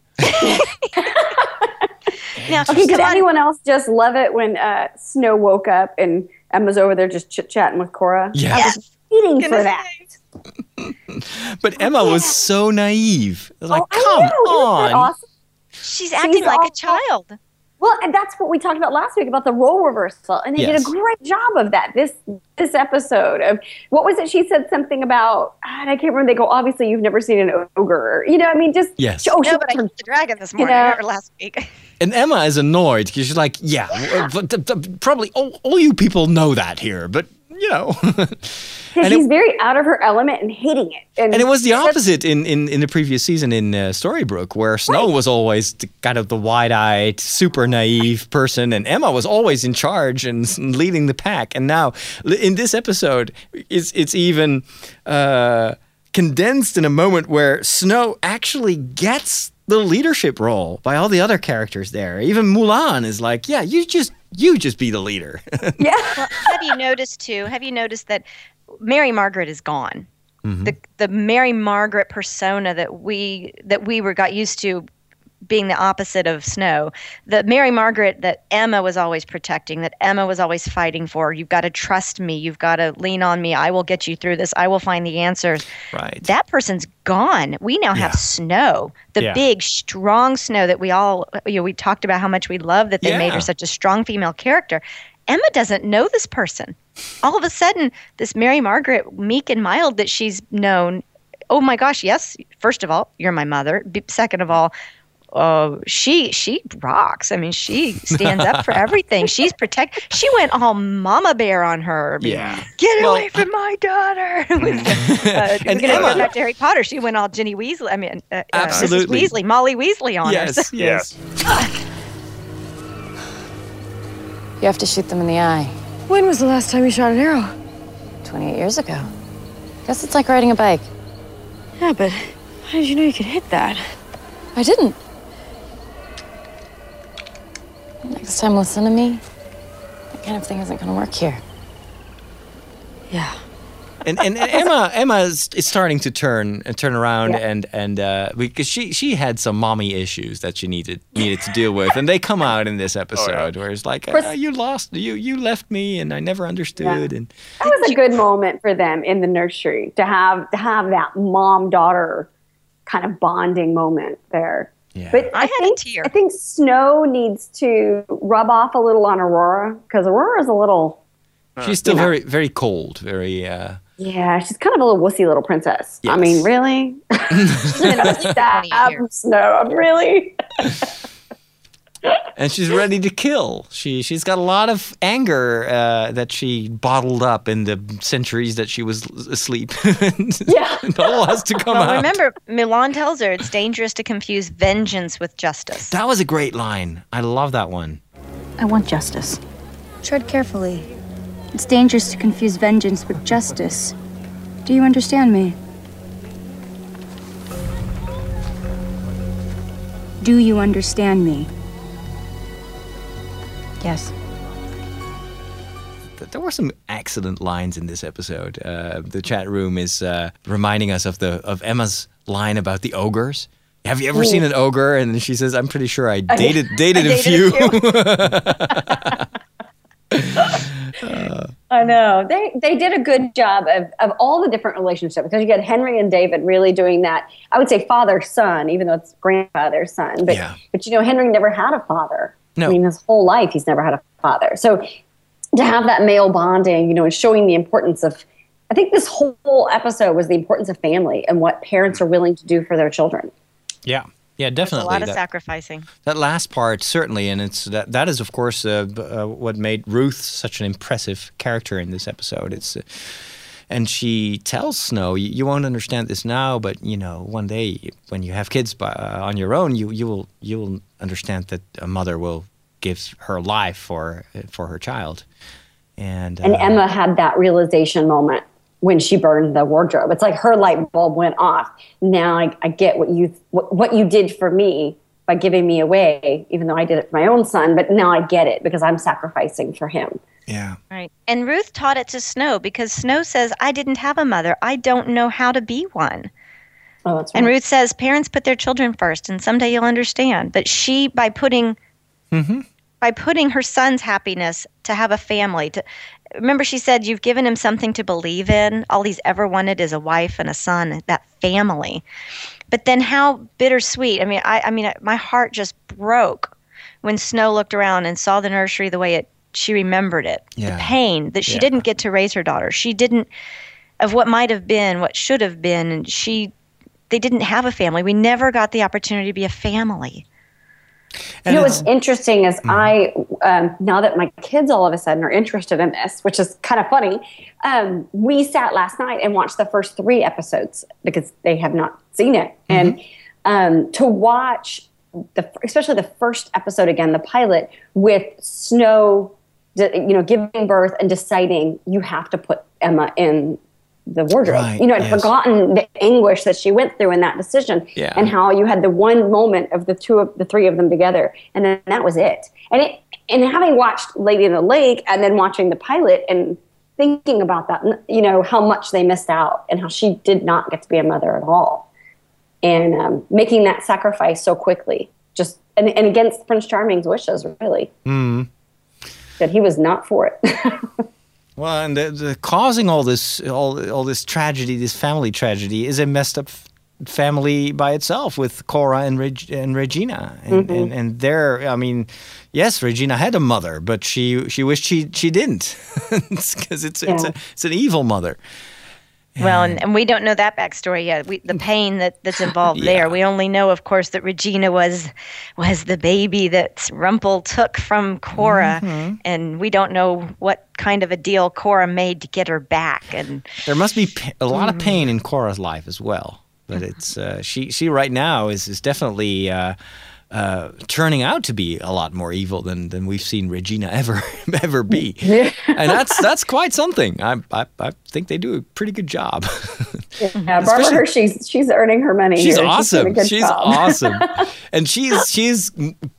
Now,
Okay, did
come on.
anyone else just love it when uh, Snow woke up and Emma's over there just chit-chatting with Cora?
Yeah.
I was waiting for
Gonna
that.
But Emma was so naive. Like,
Oh, I
come
know. Isn't that
on.
awesome?
She's acting like
all-
a child.
Well, and that's what we talked about last week about the role reversal, and they
Yes.
did a great job of that. This this episode of what was it? She said something about, and I can't remember. They go, obviously, you've never seen an ogre, you know. I mean, just
Yes.
Oh, she
No, but I
turned-
killed the dragon this morning
know.
or last week.
And Emma is annoyed because she's like, yeah, uh, but th- th- probably all, all you people know that here, but you know.
because
and
she's
it-
very out of her element and hating it.
And it was the
that's-
opposite in, in, in the previous season in uh, Storybrooke, where Snow was always the, kind of the wide-eyed, super naive person, and Emma was always in charge and s- leading the pack. And now, li- in this episode, it's it's even uh, condensed in a moment where Snow actually gets the leadership role by all the other characters there. Even Mulan is like, yeah, you just you just be the leader.
Yeah. Well, have you noticed too? Have you noticed that Mary Margaret is gone? Mm-hmm. The the Mary Margaret persona that we that we were got used to being the opposite of Snow. The Mary Margaret that Emma was always protecting, that Emma was always fighting for. You've got to trust me. You've got to lean on me. I will get you through this. I will find the answers.
Right.
That person's gone. We now have yeah. Snow, the yeah. big, strong Snow that we all, you know, we talked about how much we love that they yeah. made her such a strong female character. Emma doesn't know this person. All of a sudden, this Mary Margaret, meek and mild that she's known, oh my gosh, yes, first of all, you're my mother. Second of all, Oh, she she rocks. I mean, she stands up for everything. She's protect. She went all mama bear on her. I mean,
yeah.
Get
well,
away from my daughter. uh, and we're going to go back to Harry Potter. She went all Ginny Weasley. I mean, uh,
absolutely.
Uh, Weasley, Molly Weasley on
yes,
her. So.
Yes.
You have to shoot them in the eye.
When was the last time you shot an arrow?
twenty-eight years ago. Guess it's like riding a bike.
Yeah, but how did you know you could hit that?
I didn't. Next time, listen to me. That kind of thing isn't going to work here.
Yeah.
And, and, and Emma Emma is, is starting to turn and turn around yeah. and and uh, because she she had some mommy issues that she needed needed to deal with, and they come out in this episode oh, yeah. where it's like uh, you lost you you left me and I never understood. Yeah. And
that was a good moment for them in the nursery to have to have that mom daughter kind of bonding moment there.
Yeah.
But
I,
I
had
think
a tear.
I think Snow needs to rub off a little on Aurora because Aurora's a little.
She's still
you know.
very very cold, very. Uh,
Yeah, she's kind of a little wussy little princess.
Yes.
I mean, really? She's gonna stab Snow, really?
And she's ready to kill. She she's got a lot of anger uh, that she bottled up in the centuries that she was asleep.
Yeah,
it all has to come
well,
out.
Remember, Mulan tells her it's dangerous to confuse vengeance with justice.
That was a great line. I love that one.
I want justice. Tread carefully. It's dangerous to confuse vengeance with justice. Do you understand me? Do you understand me?
Yes.
There were some excellent lines in this episode. Uh, the chat room is uh, reminding us of the of Emma's line about the ogres. Have you ever Ooh. seen an ogre? And she says, "I'm pretty sure I dated dated,
I
a,
dated
few.
a few." uh, I know they they did a good job of of all the different relationships because you got Henry and David really doing that. I would say father son, even though it's grandfather son. But
yeah.
but you know Henry never had a father.
No.
I mean his whole life he's never had a father. So to have that male bonding, you know, and showing the importance of, I think this whole episode was the importance of family and what parents are willing to do for their children.
Yeah. Yeah, definitely.
There's a lot of
that,
sacrificing.
That last part, certainly, and it's that that is, of course, uh, uh, what made Ruth such an impressive character in this episode. It's, uh, and she tells Snow, you, "You won't understand this now, but you know, one day when you have kids by, uh, on your own, you you will you will understand that a mother will give her life for for her child." And uh,
and Emma had that realization moment when she burned the wardrobe. It's like her light bulb went off. Now I, I get what you what, what you did for me by giving me away, even though I did it for my own son. But now I get it because I'm sacrificing for him.
Yeah.
Right. And Ruth taught it to Snow because Snow says, "I didn't have a mother. I don't know how to be one."
Oh, that's right.
And Ruth says, "Parents put their children first, and someday you'll understand." But she, by putting,
mm-hmm.
by putting her son's happiness to have a family, to remember, she said, "You've given him something to believe in. All he's ever wanted is a wife and a son, that family." But then, how bittersweet! I mean, I, I mean, my heart just broke when Snow looked around and saw the nursery the way it. She remembered it,
yeah.
the pain that she
yeah.
didn't get to raise her daughter. She didn't, of what might have been, what should have been, and she, they didn't have a family. We never got the opportunity to be a family.
And you know what's interesting is mm-hmm. I, um, now that my kids all of a sudden are interested in this, which is kind of funny, um, we sat last night and watched the first three episodes because they have not seen it. Mm-hmm. And um, to watch, the, especially the first episode again, the pilot, with Snow, you know, giving birth and deciding you have to put Emma in the wardrobe.
Right,
You know, I'd
yes.
forgotten the anguish that she went through in that decision,
Yeah.
and how you had the one moment of the two of the three of them together, and then that was it. And it, and having watched Lady in the Lake, and then watching the pilot, and thinking about that, you know, how much they missed out, and how she did not get to be a mother at all, and um, making that sacrifice so quickly, just and, and against Prince Charming's wishes, really,
Mm.
that he was not for it.
Well, and the, the causing all this, all all this tragedy, this family tragedy, is a messed up f- family by itself with Cora and Reg- and Regina, and,
Mhm.
and and they're, I mean, yes, Regina had a mother, but she she wished she she didn't, because it's it's
Yeah.
a it's an evil mother.
Well, and, and we don't know that backstory yet. We, the pain that, that's involved there. We only know, of course, that Regina was was the baby that Rumpel took from Cora,
Mhm.
and we don't know what kind of a deal Cora made to get her back. And
There must be pa- a lot
Mm.
of pain in Cora's life as well, but it's uh, she she right now is is definitely uh, uh, turning out to be a lot more evil than, than we've seen Regina ever ever be, and that's that's quite something. I, I I think they do a pretty good job.
Yeah, Barbara
Especially-
Hershey's she's earning her money.
She's
here. doing a
awesome.
good
She's
job.
awesome, and she's she's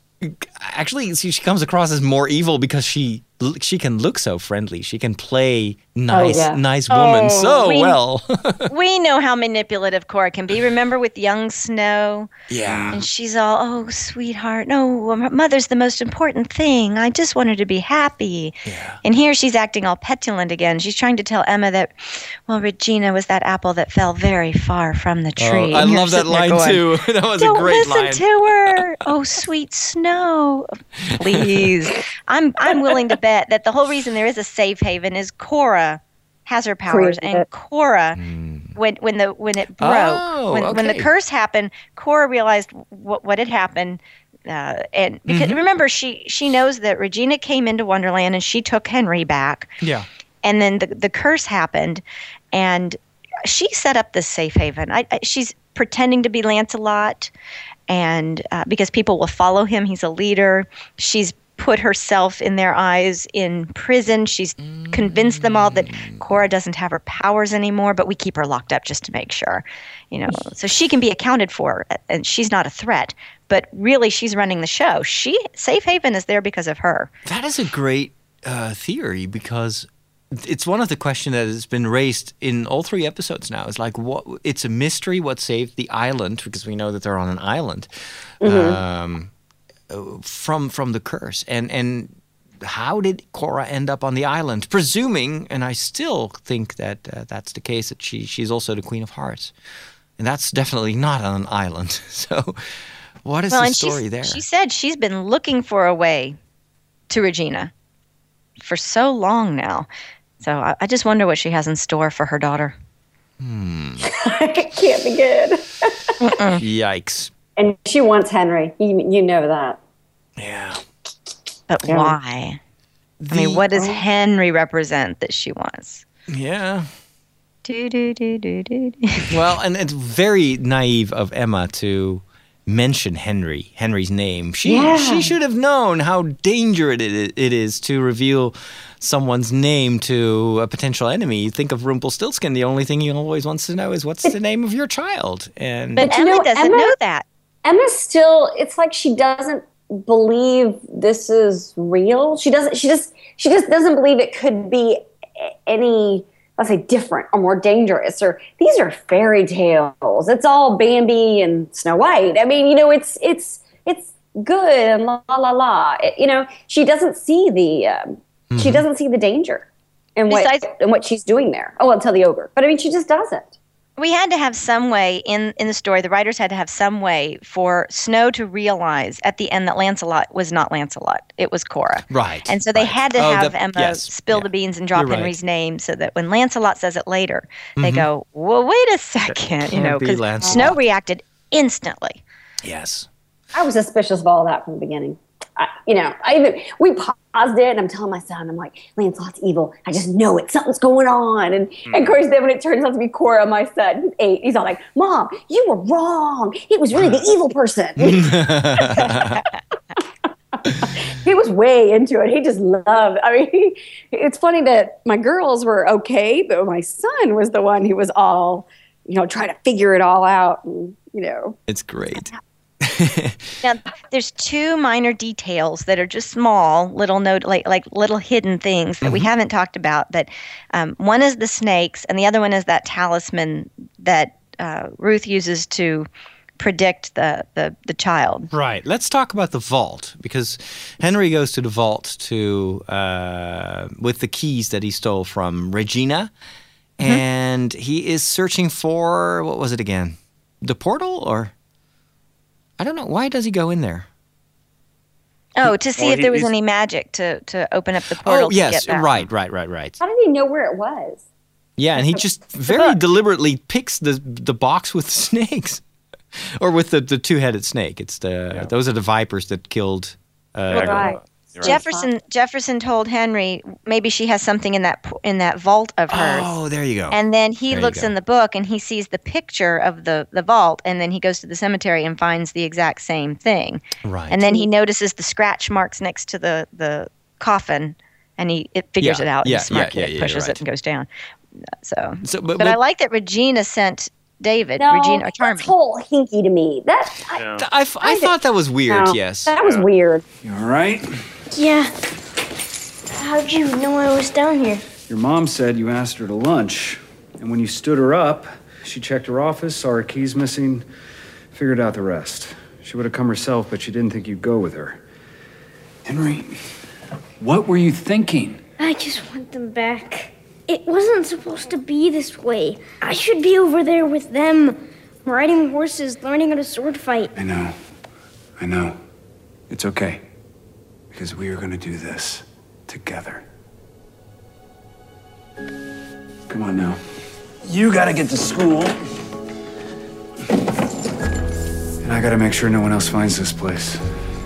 actually she, she comes across as more evil because she she can look so friendly. She can play nice
yeah.
nice woman
Oh,
so
we-
well.
we know how manipulative Cora can be. Remember with young Snow?
Yeah.
And she's all, oh, sweetheart, no, mother's the most important thing. I just want her to be happy. And here she's acting all petulant again. She's trying to tell Emma that, well, Regina was that apple that fell very far from the
Oh,
tree.
I
And you're
love that
sitting there
line
going,
too. That was
Don't
a great
listen
line.
to her. Oh, sweet Snow. Please. I'm I'm willing to bet that the whole reason there is a safe haven is Cora has her powers,
Created
and
it.
Cora, when when the when it broke,
Oh,
when when the
okay.
curse happened, Cora realized what what had happened, uh, and because
Mhm.
remember she she knows that Regina came into Wonderland and she took Henry back,
Yeah.
and then the the curse happened, and she set up this safe haven. I, I, she's pretending to be Lancelot, and uh, because people will follow him, he's a leader. She's put herself in their eyes in prison. She's convinced them all that Cora doesn't have her powers anymore, but we keep her locked up just to make sure, you know, so she can be accounted for, and she's not a threat. But really, she's running the show. She Safe Haven is there because of her.
That is a great uh, theory because it's one of the questions that has been raised in all three episodes now. It's like what it's a mystery what saved the island because we know that they're on an island
Mhm.
um, uh, from from the curse, and and how did Cora end up on the island? Presuming, and I still think that uh, that's the case, that she she's also the Queen of Hearts, and that's definitely not on an island. So, what is
well,
the
and
story
she's-
there?
She said she's been looking for a way to Regina for so long now. So I, I just wonder what she has in store for her daughter.
Hmm.
It can't be good.
Yikes.
And she wants Henry. You, you know that.
Yeah.
But
Yeah.
why? I mean, what does Henry represent that she wants?
Yeah.
Do, do, do, do, do, do.
Well, and it's very naive of Emma to mention Henry, Henry's name. She
Yeah.
she should have known how dangerous it, it is to reveal someone's name to a potential enemy. You think of Rumpelstiltskin, the only thing he always wants to know is what's the name of your child. And
But
you
Emma
know,
doesn't
Emma-
know that.
Emma still, it's like she doesn't believe this is real. She doesn't, she just, she just doesn't believe it could be a- any, let's say, different or more dangerous, or these are fairy tales. It's all Bambi and Snow White. I mean, you know, it's, it's, it's good and la la la. la. It- you know, she doesn't see the, um, she
Mhm.
doesn't see the danger in what,
Besides-
in what she's doing there. Oh, until the ogre. But I mean, she just doesn't.
We had to have some way in, in the story, the writers had to have some way for Snow to realize at the end that Lancelot was not Lancelot. It was Cora.
Right.
And so they
right.
had to
Oh,
have
the-
Emma
yes,
spill the beans and drop
You're right.
Henry's name so that when Lancelot says it later, they
Mhm.
go, well, wait a second, you
can't
know,
be
because
Lancelot.
Snow reacted instantly.
Yes.
I was suspicious of all that from the beginning. I, you know, I even we paused it, and I'm telling my son, I'm like, Lancelot's evil. I just know it. Something's going on. And, and of course, then when it turns out to be Cora, my son, who's eight, he's all like, Mom, you were wrong. It was really the evil person. He was way into it. He just loved. I mean, he, it's funny that my girls were okay, but my son was the one who was all, you know, trying to figure it all out. And, you know,
it's great.
Now, there's two minor details that are just small, little note, like like little hidden things that mm-hmm. we haven't talked about. That um, one is the snakes, and the other one is that talisman that uh, Ruth uses to predict the, the the child.
Right. Let's talk about the vault, because Henry goes to the vault to uh, with the keys that he stole from Regina, mm-hmm. and he is searching for, what was it again? The portal, or I don't know. Why does he go in there?
Oh, to see
well,
if
he,
there was
he's...
any magic to, to open up the portal.
Oh, yes.
To get
right, right, right, right.
How did he know where it was?
Yeah, and he just very deliberately picks the the box with snakes. Or with the, the two-headed snake. It's the yeah. Those are the vipers that killed. Uh,
right. Jefferson Jefferson told Henry maybe she has something in that in that vault of hers.
Oh, there you go.
And then he
there
looks in the book and he sees the picture of the, the vault, and then he goes to the cemetery and finds the exact same thing.
Right.
And then he notices the scratch marks next to the, the coffin, and he it figures
yeah.
it out.
Yeah,
and smart
yeah,
kid
yeah,
pushes
right.
it and goes down. So,
so
but,
but,
but I like that Regina sent David.
No,
Regina or Charming.
that's whole hinky to me. That
Yeah.
I, I, I thought that was weird.
No,
yes.
that was weird.
You all right?
Yeah. How'd you know I was down here?
Your mom said you asked her to lunch, and when you stood her up, she checked her office, saw her keys missing, figured out the rest. She would have come herself, but she didn't think you'd go with her. Henry, what were you thinking?
I just want them back. It wasn't supposed to be this way. I should be over there with them, riding horses, learning how to sword fight.
I know. I know. It's okay. Because we are going to do this together. Come on now. You got to get to school. And I got to make sure no one else finds this place.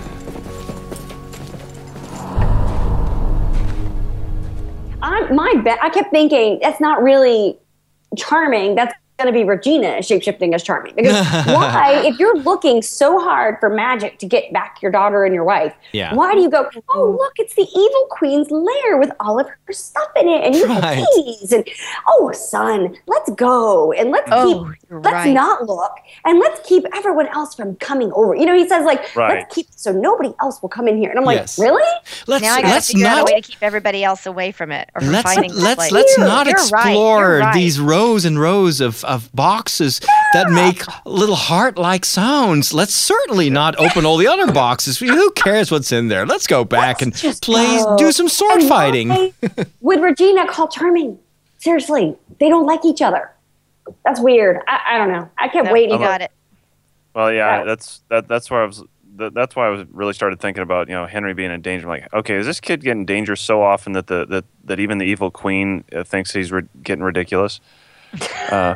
I'm, my bet. I kept thinking that's not really Charming. That's going to be Regina shapeshifting as Charming. Because why, if you're looking so hard for magic to get back your daughter and your wife,
yeah.
why do you go, oh, look, it's the evil queen's lair with all of her stuff in it, and you
right.
have keys, and oh, son, let's go, and let's
oh,
keep, let's
right.
not look, and let's keep everyone else from coming over. You know, he says, like,
right.
let's keep so nobody else will come in here. And I'm like,
yes.
really?
Let's,
now I got to
let's
figure
not,
out a way to keep everybody else away from it, or from
let's,
finding the
let's,
place.
let's not
You're
explore
right. You're right.
these rows and rows of, of boxes that make little heart-like sounds. Let's certainly not open all the other boxes. Who cares what's in there? Let's go back
Let's
and play,
go.
do some sword
And
fighting.
why would Regina call Charming? Seriously, they don't like each other. That's weird. I, I don't know. I kept
Nope,
waiting.
You
for-
got it.
Well, yeah,
Wow.
that's that. That's why I was. That, that's why I was really started thinking about you know Henry being in danger. I'm like, okay, is this kid getting danger so often that the that, that even the evil queen uh, thinks he's ri- getting ridiculous? Uh,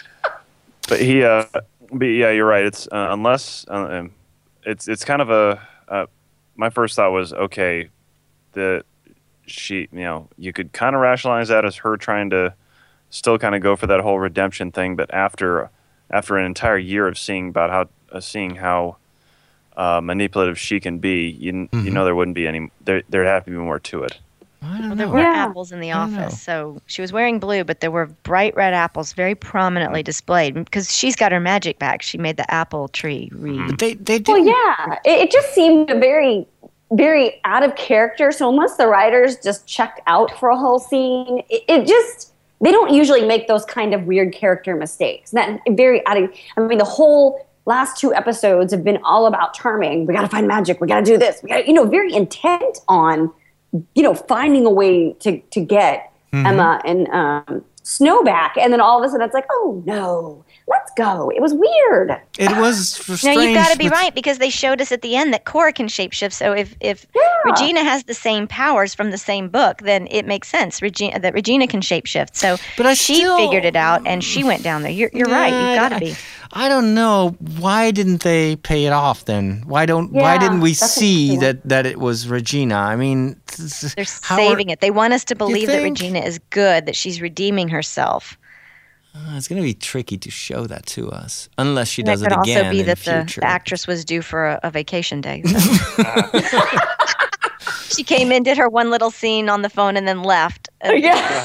but he, uh, but yeah, you're right. It's uh, unless uh, um, it's it's kind of a. Uh, my first thought was okay, the she you know you could kind of rationalize that as her trying to still kind of go for that whole redemption thing, but after after an entire year of seeing about how uh, seeing how uh, manipulative she can be, you mm-hmm. you know there wouldn't be any there there'd have to be more to it.
I don't
Well, there
know.
were
Yeah.
apples in the
I don't know.
office, so she was wearing blue, but there were bright red apples very prominently displayed because she's got her magic back. She made the apple tree read.
But they, they
Well,
didn't.
yeah. It, it just seemed very, very out of character. So unless the writers just checked out for a whole scene, it, it just, they don't usually make those kind of weird character mistakes. That very out of, I mean, the whole last two episodes have been all about Charming. We got to find magic. We got to do this. We got, you know, very intent on, you know, finding a way to, to get mm-hmm. Emma and um, Snow back. And then all of a sudden it's like, oh no, let's go. It was weird.
It was strange.
No, you've got to be
with-
right because they showed us at the end that Cora can shapeshift. So if, if
Yeah.
Regina has the same powers from the same book, then it makes sense Regina, that Regina can shapeshift. So
But I
she
still-
figured it out and she went down there. You're, you're right.
Yeah,
You've got to
I-
be.
I don't know. Why didn't they pay it off then? Why don't? why
Yeah,
didn't we
that's
see
interesting.
that, that it was Regina? I mean,
They're saving it. They want us to believe that
think?
Regina is good, that she's redeeming herself.
Uh, it's going to be tricky to show that to us unless she
And
does
it
it
could
again
also be
in
that
the future.
the actress was due for a, a vacation day. So. She came in, did her one little scene on the phone, and then left.
Yeah.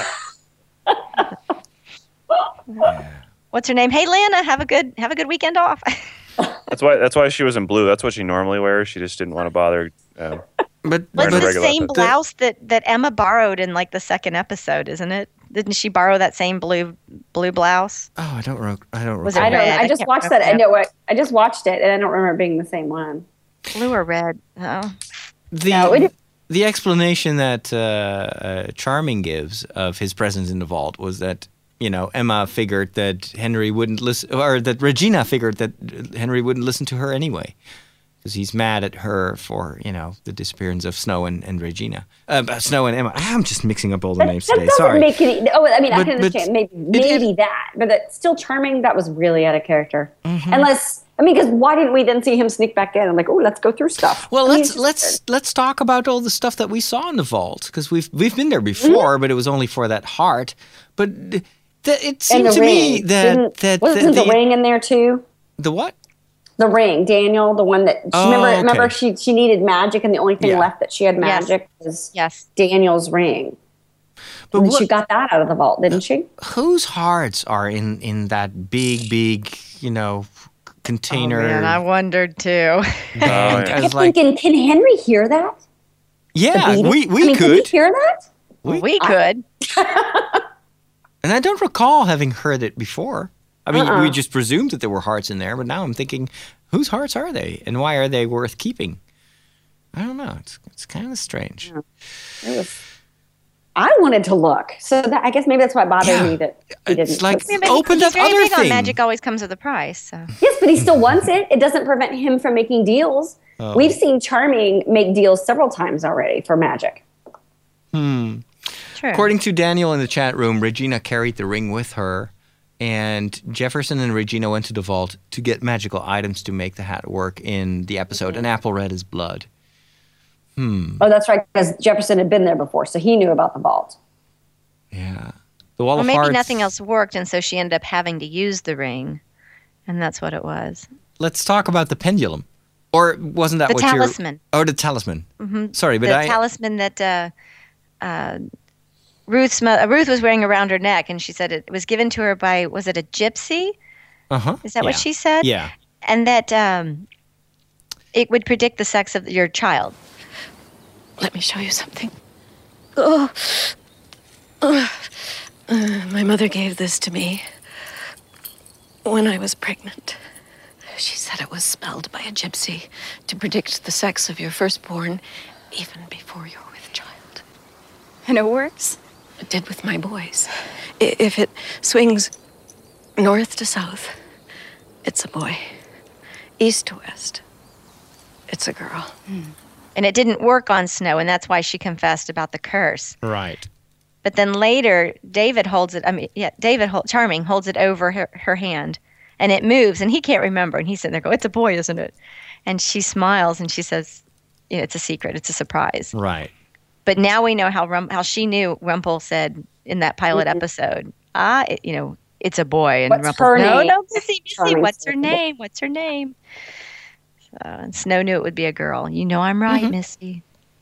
What's her name? Hey, Lana, have a good have a good weekend off.
That's why. That's why she was in blue. That's what she normally wears. She just didn't want to bother. Um,
but
Well,
wearing
it's
a
the
regular
same
outfit.
blouse that, that Emma borrowed in like the second episode, isn't it? Didn't she borrow that same blue blue blouse?
Oh, I don't. Re- I don't.
Was
recall.
it
I don't.
red?
I
I
just
can't
watched that. I
remember.
know what. I just watched it, and I don't remember it being the same one.
Blue or red? Oh.
The
No, it-
the explanation that uh, uh, Charming gives of his presence in the vault was that, you know, Emma figured that Henry wouldn't listen, or that Regina figured that Henry wouldn't listen to her anyway, because he's mad at her for, you know, the disappearance of Snow and, and Regina, uh, Snow and Emma. I'm just mixing up all the
That,
names
that
today.
doesn't
Sorry.
make any. Oh, I mean, I
But-
can
but
understand maybe
it-
maybe that, but that's still Charming. That was really out of character.
Mm-hmm.
Unless, I mean, because why didn't we then see him sneak back in? I'm like, oh, let's go through stuff.
Well,
I mean,
let's
it's just
let's let's talk about all the stuff that we saw in the vault, because we've we've been there before,
Mm-hmm.
but it was only for that heart. But th- th- it
And
seemed
the
to me
ring.
that
Didn't-
that
wasn't
that
the ring in there too?
the what?
The ring, Daniel, the one that
Oh,
remember.
okay.
Remember, she she needed magic, and the only thing
Yeah.
left that she had
Yes.
magic was
Yes.
Daniel's ring.
But
and
what-
she got that out of the vault, didn't she?
Whose hearts are in in that big big you know container?
Oh, man, I wondered too.
bag?
yeah.
I
I'm
was like,
thinking, can Henry hear that? The
yeah,
beating?
we we
I mean,
could,
Can he hear that?
We-
we could.
and I don't recall having heard it before. I mean,
Uh-uh.
we just presumed that there were hearts in there, but now I'm thinking, whose hearts are they, and why are they worth keeping? I don't know. It's it's kind of strange.
It was. I wanted to look, so that, I guess maybe that's why it bothered
Yeah.
me that he didn't.
It's like,
but-
Yeah, but
open
he's
that
very
other
big on
thing.
magic always comes with a price. So.
yes, but he still wants it. It doesn't prevent him from making deals.
Oh.
We've seen Charming make deals several times already for magic.
Hmm.
True.
According to Daniel in the chat room, Regina carried the ring with her, and Jefferson and Regina went to the vault to get magical items to make the hat work in the episode An Apple Red as Blood. Hmm.
Oh, that's right, because Jefferson had been there before, so he knew about the vault.
Yeah. The Wall
Well,
of
maybe
Hearts.
nothing else worked, and so she ended up having to use the ring, and that's what it was.
Let's talk about the pendulum. Or wasn't that
The
what
talisman.
you're... Oh, the talisman.
Mm-hmm.
Sorry, but
the
I...
talisman that uh, uh, Ruth's mo- uh, Ruth was wearing around her neck, and she said it was given to her by, was it a gypsy?
Uh-huh.
Is that what
Yeah.
she said?
Yeah.
And that um, it would predict the sex of your child.
Let me show you something. Oh. Uh, my mother gave this to me when I was pregnant. She said it was spelled by a gypsy to predict the sex of your firstborn even before you're with child.
And it works?
It did with my boys. I- If it swings north to south, it's a boy. East to west, it's a girl.
And it didn't work on Snow, and that's why she confessed about the curse.
Right.
But then later, David holds it. I mean, yeah, David Hol- Charming holds it over her, her hand, and it moves, and he can't remember. And he's sitting there going, "It's a boy, isn't it?" And she smiles, and she says, "You know, it's a secret. It's a surprise."
Right.
But now we know how Rum- how she knew. Rumpel said in that pilot
Mhm.
episode, "Ah, it, you know, it's a boy." And
What's
Rumpel,
her
"No,
name?"
no, Missy, Missy,
Charming
what's her
said,
name? What's her name?" So, and Snow knew it would be a girl. You know, I'm right,
Mhm.
Missy.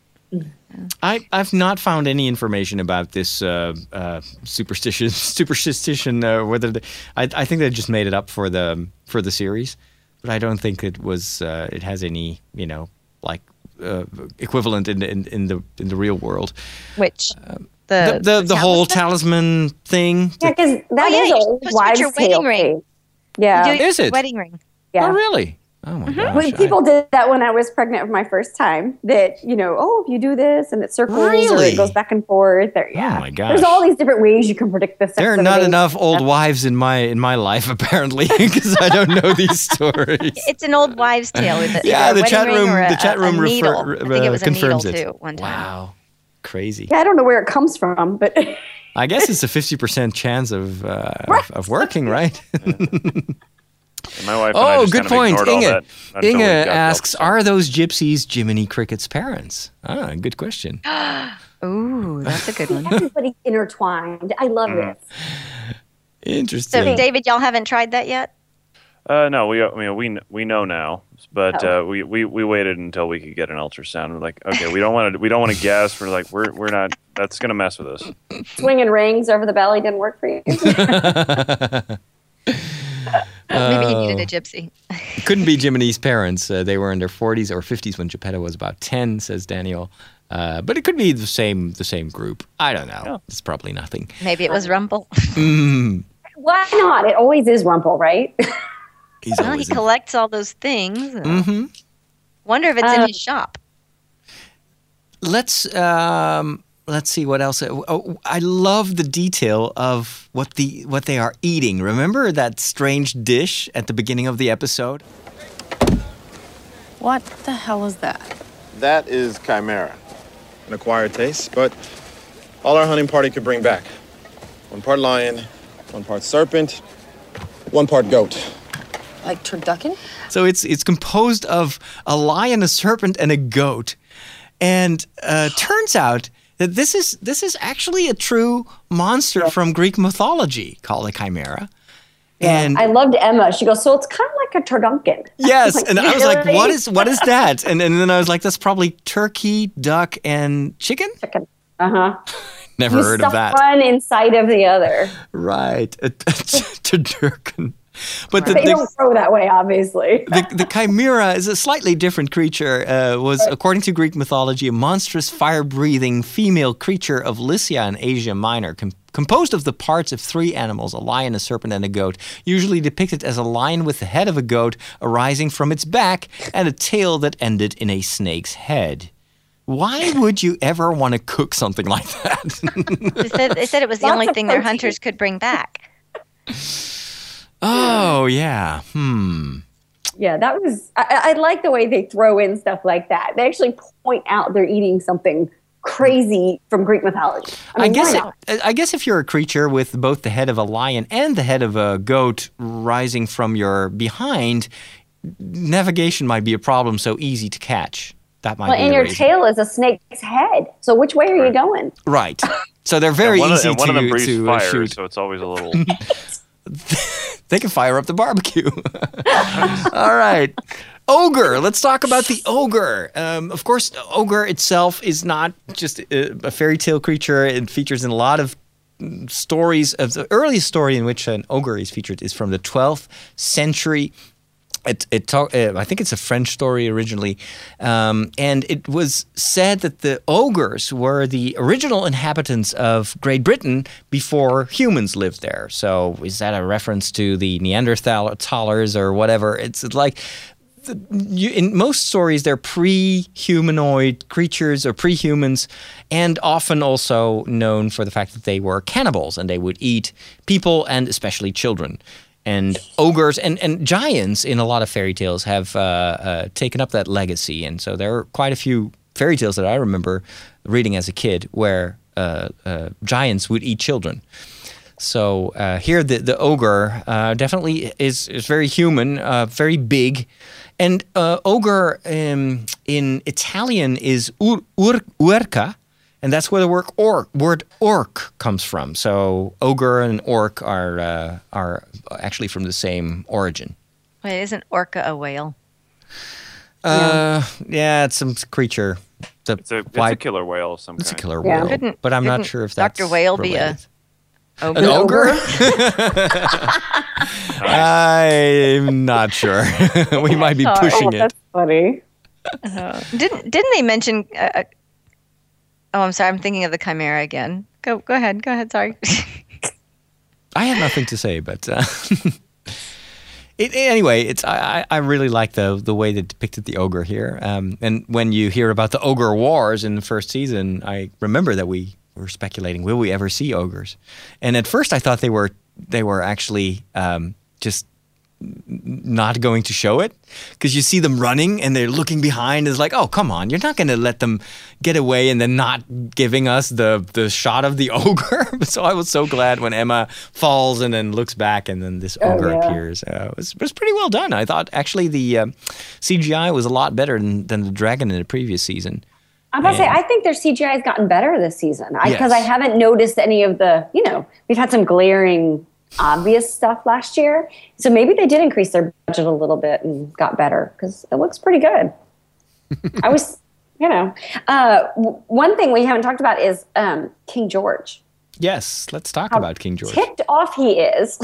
I, I've not found any information about this uh, uh, superstition. Superstition, uh, whether the, I, I think they just made it up for the for the series, but I don't think it was. Uh, it has any, you know, like uh, equivalent in, in in the in the real world.
Which
the
the
the, the, whole talisman thing.
Yeah, because that
Oh, yeah,
is
you're
a
supposed to put
wives'
your
tale
wedding ring.
thing. Yeah.
You do
Is it?
wedding ring?
Yeah.
Oh, really? Oh my gosh!
When
I-
people did that when I was pregnant with my first time, that, you know, oh, if you do this and it circles or
Really?
it goes back and forth, or, yeah.
Oh my gosh!
There's all these different ways you can predict the sex
There are
of a
not
baby.
enough old wives in my in my life apparently because I don't know these stories.
It's an old wives' tale. With a,
Yeah,
either a
the
wedding
chat
ring
room
or a,
the chat room
a, a needle.
refer,
I think it
uh,
was a
confirms
needle
it.
too at one time.
Wow, crazy.
Yeah, I don't know where it comes from, but
I guess it's a fifty percent chance of, uh, of of working, right?
And my wife and I
Oh,
just
good
kind of
point.
ignored all
Inge,
that until
Inge
we got to
asks, "Are those gypsies Jiminy Cricket's parents?" Ah, good question.
Ooh, that's a good one.
everybody's intertwined. I love
Mhm.
this.
So,
Interesting.
David, y'all haven't tried that yet?
Uh, no, we I mean we we know now, but
Oh.
uh, we, we we waited until we could get an ultrasound. We're like, okay, we don't want to we don't want to guess. We're like, we're we're not. That's gonna mess with us.
Swinging rings over the belly didn't work for you.
Maybe he needed
Oh.
a gypsy.
Couldn't be Jiminy's parents. Uh, they were in their forties or fifties when Geppetto was about ten, says Daniel. Uh, but it could be the same the same group. I don't know.
Yeah.
It's probably nothing.
Maybe it was Rumple.
Mm,
Why not? It always is Rumple, right?
he's
Well, he
always in-
collects all those things.
Mhm.
Wonder if it's
Um,
in his shop.
Let's um, let's see what else. Oh, I love the detail of what the what they are eating. Remember that strange dish at the beginning of the episode?
What the hell is that?
That is Chimera. An acquired taste, but all our hunting party could bring back. One part lion, one part serpent, one part goat.
Like turducken?
So it's it's composed of a lion, a serpent, and a goat. And uh, turns out that this is this is actually a true monster from Greek mythology called a chimera. And
I loved Emma. She goes, so it's kind of like a turducken.
yes,
Like,
and I was like,
really?
what is what is that? And, and then I was like, that's probably turkey, duck, and chicken?
Chicken. Uh-huh.
Never
You
heard
stuff
of that.
one inside of the other.
Right. A, a turducken. But the,
They
the,
don't grow that way, obviously.
the, the chimera is a slightly different creature. Uh, was, according to Greek mythology, a monstrous fire-breathing female creature of Lycia and Asia Minor, com- composed of the parts of three animals, a lion, a serpent, and a goat, usually depicted as a lion with the head of a goat arising from its back and a tail that ended in a snake's head. Why would you ever want to cook something like that?
They said, they said it was the
Lots
only
of
thing their
protein.
hunters could bring back.
Oh, yeah. Hmm.
Yeah, that was, I, I like the way they throw in stuff like that. They actually point out they're eating something crazy from Greek mythology. I,
I
mean,
guess
why
it,
not?
I guess if you're a creature with both the head of a lion and the head of a goat rising from your behind, navigation might be a problem. So easy to catch. That might
Well,
be
and
the
your
reason.
tail is a snake's head. So which way are you going?
Right. So they're very
and one
easy
of, and one
to,
of them breathes
to uh,
fire,
shoot.
so it's always a little.
They can fire up the barbecue. All right. Ogre. Let's talk about the ogre. Um, of course, ogre itself is not just a, a fairy tale creature. It features in a lot of stories. Of the earliest story in which an ogre is featured is from the twelfth century. It, it talk, uh, I think it's a French story originally, um, and it was said that the ogres were the original inhabitants of Great Britain before humans lived there. So is that a reference to the Neanderthalers or whatever? It's like the, you, in most stories they're pre-humanoid creatures or pre-humans, and often also known for the fact that they were cannibals and they would eat people and especially children. And ogres and, and giants in a lot of fairy tales have uh, uh, taken up that legacy. And so there are quite a few fairy tales that I remember reading as a kid where uh, uh, giants would eat children. So uh, here the, the ogre uh, definitely is, is very human, uh, very big. And uh, ogre um, in Italian is ur, ur, urca. And that's where the word orc, word orc comes from. So ogre and orc are uh, are actually from the same origin.
Wait, isn't orca a whale?
Uh, yeah, it's some creature. It's a,
It's a, it's
white-
a killer whale of some
It's a
kind.
killer
Yeah.
whale,
Couldn't-
but I'm not
couldn't
sure if that's
Doctor Whale be a
related.
ogre?
An ogre? I'm not sure. We might be
Sorry.
pushing
Oh,
it.
that's funny.
Uh, didn't didn't they mention? Uh, uh, oh, I'm sorry. I'm thinking of the chimera again. Go go ahead. Go ahead. Sorry.
I have nothing to say, but uh, it, anyway, it's I, I I really like the the way they depicted the ogre here. Um, and when you hear about the ogre wars in the first season, I remember that we were speculating, will we ever see ogres? And at first, I thought they were they were actually um, just not going to show it, because you see them running and they're looking behind. It's like, oh, come on, you're not going to let them get away and then not giving us the the shot of the ogre. So I was so glad when Emma falls and then looks back and then this
Oh,
ogre
yeah.
appears. Uh, it, was, it was pretty well done. I thought actually the um, C G I was a lot better than, than the dragon in the previous season.
I'm about to say,
And-
I think their C G I has gotten better this season because
Yes.
I, haven't noticed any of the, you know, we've had some glaring obvious stuff last year. So maybe they did increase their budget a little bit and got better because it looks pretty good. I was, you know, uh, w- one thing we haven't talked about is um, King George.
Yes, let's talk
How
about King George.
Ticked off he is.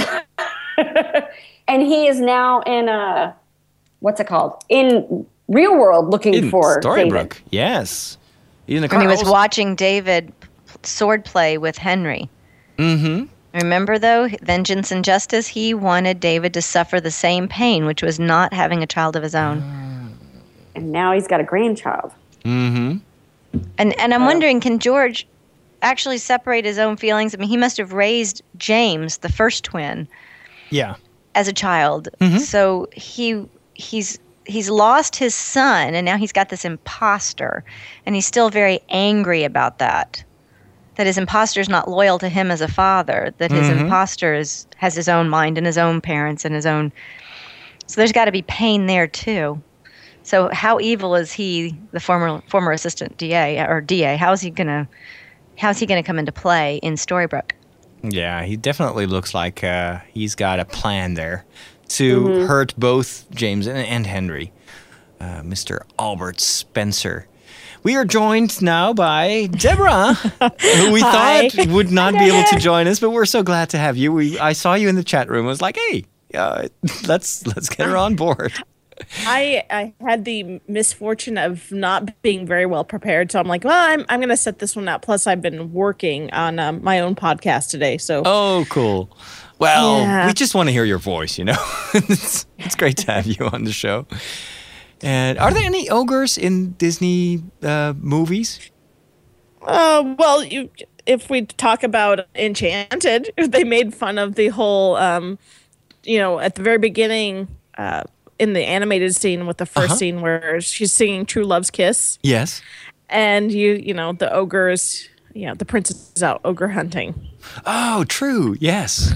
And he is now in a, what's it called? In real world looking
in
for
Storybrooke.
David.
Yes. He's in the car.
And he was
Also-
watching David sword play with Henry.
Mm-hmm.
Remember, though, Vengeance and Justice, he wanted David to suffer the same pain, which was not having a child of his own.
And now he's got a grandchild.
Mm-hmm.
And and I'm wondering, can George actually separate his own feelings? I mean, he must have raised James, the first twin,
Yeah.
as a child.
Mhm.
So he he's he's lost his son, and now he's got this imposter, and he's still very angry about that. That his imposter is not loyal to him as a father. That his
Mhm.
imposter is, has his own mind and his own parents and his own. So there's got to be pain there too. So how evil is he, the former former assistant D A or D A? How is he gonna how is he gonna come into play in Storybrooke?
Yeah, he definitely looks like uh, he's got a plan there to
Mhm.
hurt both James and, and Henry. Uh, Mister Albert Spencer. We are joined now by Deborah, who we
Hi.
thought would not be able to join us, but we're so glad to have you. We I saw you in the chat room. I was like, hey, uh, let's let's get her on board.
I I had the misfortune of not being very well prepared, so I'm like, well, I'm I'm gonna set this one out. Plus, I've been working on um, my own podcast today, so
Oh, cool. Well,
Yeah.
we just want to hear your voice, you know. it's, it's great to have you on the show. And are there any ogres in Disney uh, movies?
Uh, well, you, if we talk about Enchanted, they made fun of the whole, um, you know, at the very beginning, uh, in the animated scene with the first
Uh-huh.
scene where she's singing "True Love's Kiss,"
Yes.
and you, you know, the ogres, you know, the princess is out ogre hunting.
Oh, true. Yes.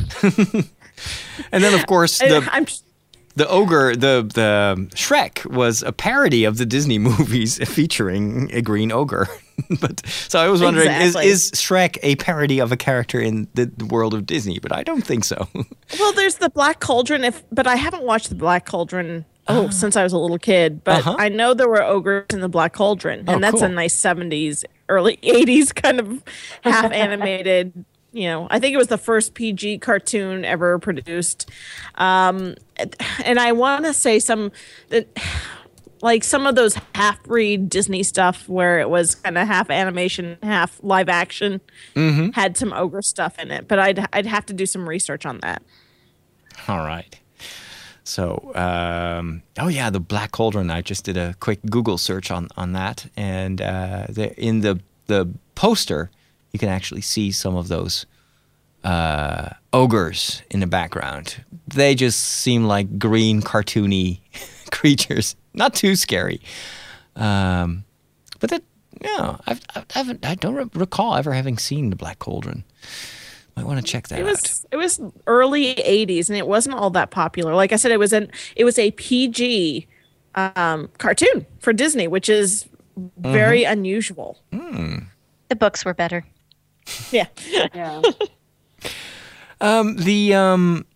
And then, of course, the
I- I'm
the ogre, the the Shrek was a parody of the Disney movies featuring a green ogre. But so I was wondering,
Exactly.
is is Shrek a parody of a character in the, the world of Disney? But I don't think so.
Well, there's the Black Cauldron, if but I haven't watched the Black Cauldron oh since I was a little kid. But
Uh-huh.
I know there were ogres in the Black Cauldron, and
Oh,
that's a
cool.
nice seventies, early eighties kind of half animated. You know, I think it was the first P G cartoon ever produced, um, and I want to say some that. Like some of those half-breed Disney stuff where it was kind of half animation, half live action,
Mm-hmm.
had some ogre stuff in it. But I'd I'd have to do some research on that.
All right. So, um, oh yeah, the Black Cauldron. I just did a quick Google search on on that, and uh, the, in the the poster, you can actually see some of those uh, ogres in the background. They just seem like green, cartoony creatures. Not too scary, um, but that yeah, I've, I haven't. I don't re- recall ever having seen the Black Cauldron. Might want to check that
It
out.
was it was early eighties, and it wasn't all that popular. Like I said, it was an it was a P G um, cartoon for Disney, which is very unusual.
The books were better.
Yeah,
Yeah.
Um, the um,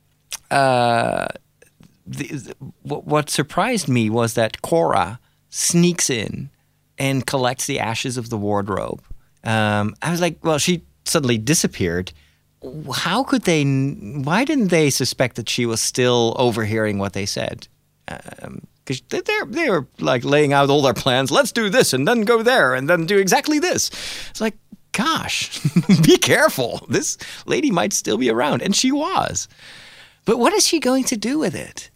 uh, the, the what, what surprised me was that Cora sneaks in and collects the ashes of the wardrobe. Um, I was like, well, she suddenly disappeared. How could they? Why didn't they suspect that she was still overhearing what they said? Because um, they're they were like laying out all their plans. Let's do this and then go there and then do exactly this. It's like, gosh, be careful. This lady might still be around, and she was. But what is she going to do with it?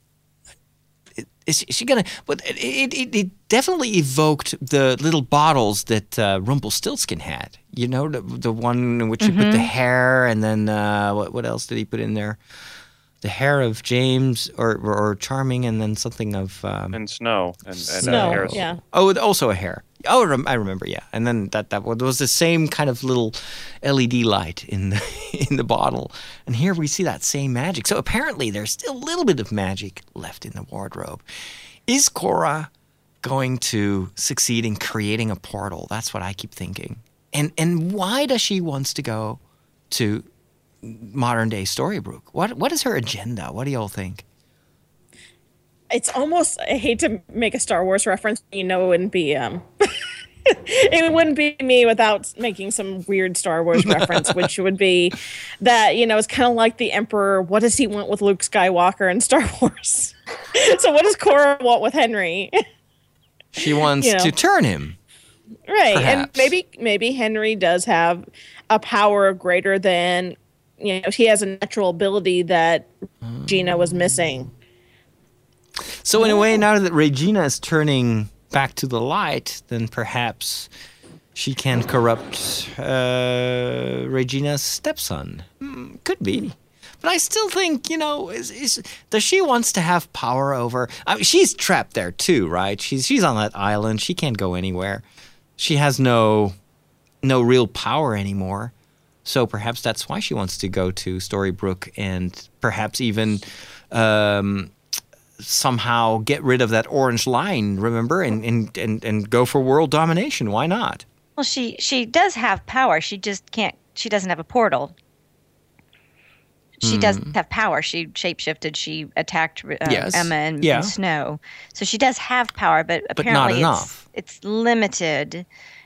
Is she gonna? But it, it, it definitely evoked the little bottles that uh, Rumpelstiltskin had. You know, the, the one in which he put the hair, and then uh, what what else did he put in there? The hair of James or or, or Charming, and then something of um,
and Snow and, and
Snow,
uh, Harris.
yeah.
oh, also a hair. Oh, rem- I remember. Yeah, and then that that was the same kind of little L E D light in the in the bottle. And here we see that same magic. So apparently, there's still a little bit of magic left in the wardrobe. Is Cora going to succeed in creating a portal? That's what I keep thinking. And and why does she wants to go to modern day Storybrooke? What what is her agenda? What do y'all think?
It's almost, I hate to make a Star Wars reference, you know, it wouldn't be um it wouldn't be me without making some weird Star Wars reference, which would be that, you know, it's kind of like the Emperor. What does he want with Luke Skywalker in Star Wars? So what does Cora want with Henry?
She wants
You know.
to turn him.
Right. And
Perhaps.
maybe maybe Henry does have a power greater than, you know, he has a natural ability that Gina was missing.
So in a way, now that Regina is turning back to the light, then perhaps she can corrupt uh, Regina's stepson. Hmm, could be. But I still think, you know, is, is does she wants to have power over? I mean, she's trapped there too, right? She's she's on that island. She can't go anywhere. She has no no real power anymore. So perhaps that's why she wants to go to Storybrooke and perhaps even um, somehow get rid of that orange line, remember, and, and, and, and go for world domination. Why not?
Well, she she does have power. She just can't. She doesn't have a portal. She
Hmm.
doesn't have power. She shapeshifted. She attacked uh,
Yes.
Emma and,
Yeah.
and Snow. So she does have power, but
But not
apparently
enough.
it's it's limited.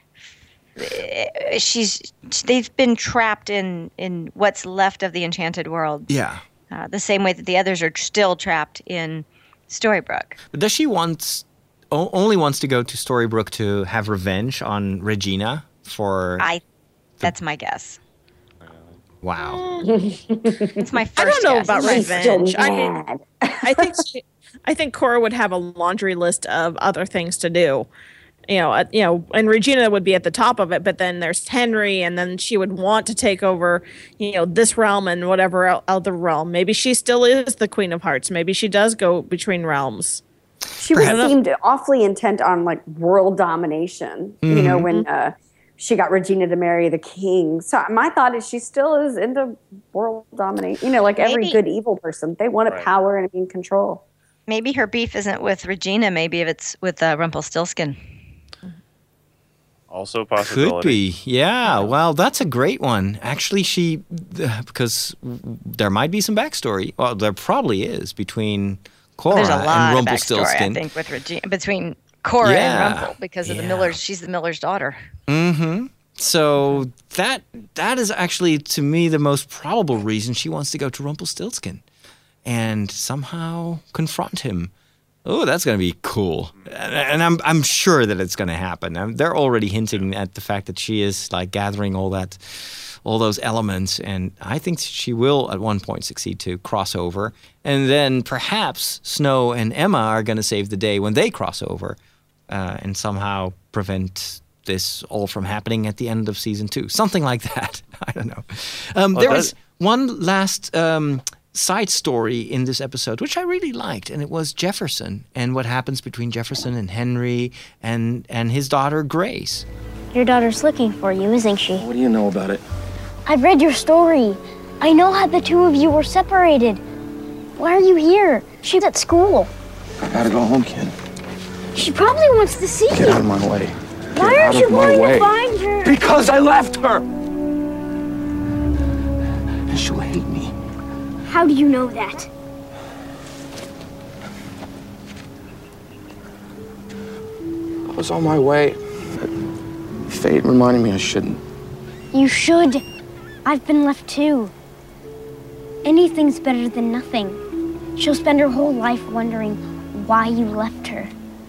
Uh, She's they've been trapped in in what's left of the Enchanted World.
Yeah.
Uh, the same way that the others are still trapped in Storybrooke.
But does she want o- only wants to go to Storybrooke to have revenge on Regina for?
I. That's my guess.
Wow.
It's my first
I don't know
guess.
about
She's still
revenge. I mean,
mad.
I think she, I think Cora would have a laundry list of other things to do. You know, uh, you know, and Regina would be at the top of it, but then there's Henry, and then she would want to take over, you know, this realm and whatever el- other realm. Maybe she still is the Queen of Hearts. Maybe she does go between realms.
She was
Perhaps-
seemed awfully intent on like world domination. You know, when uh, she got Regina to marry the king. So my thought is she still is into world domination. You know, like every
Maybe-
good evil person, they want
Right.
power and being control.
Maybe her beef isn't with Regina. Maybe if it's with uh, Rumpelstiltskin.
Also a possibility.
Could be. Yeah. Well, that's a great one. Actually, she because there might be some backstory. Well, there probably is between Cora
There's a lot
and
of backstory, I
Rumpelstiltskin.
think, with Regina between Cora
Yeah.
and Rumpel because of the
Yeah.
Millers. She's the Miller's daughter.
Mm-hmm. So that that is actually, to me, the most probable reason she wants to go to Rumpelstiltskin and somehow confront him. Oh, that's going to be cool, and, and I'm I'm sure that it's going to happen. Um, they're already hinting at the fact that she is like gathering all that, all those elements, and I think she will at one point succeed to cross over, and then perhaps Snow and Emma are going to save the day when they cross over, uh, and somehow prevent this all from happening at the end of season two. Something like that. I don't know. Um,
Well,
there
that-
was one last um, side story in this episode, which I really liked, and it was Jefferson and what happens between Jefferson and Henry and, and his daughter Grace.
Your daughter's looking for you, isn't she?
What do you know about it?
I've read your story. I know how the two of you were separated. Why are you here? She's at school.
I gotta go home, kid.
She probably wants to see
Get
you.
out of my way.
Why
Get
aren't
out
you
of my
going
way.
to find her?
Because I left her! And she'll hate me.
How do you know that?
I was on my way. But fate reminded me I shouldn't.
You should. I've been left too. Anything's better than nothing. She'll spend her whole life wondering why you left her.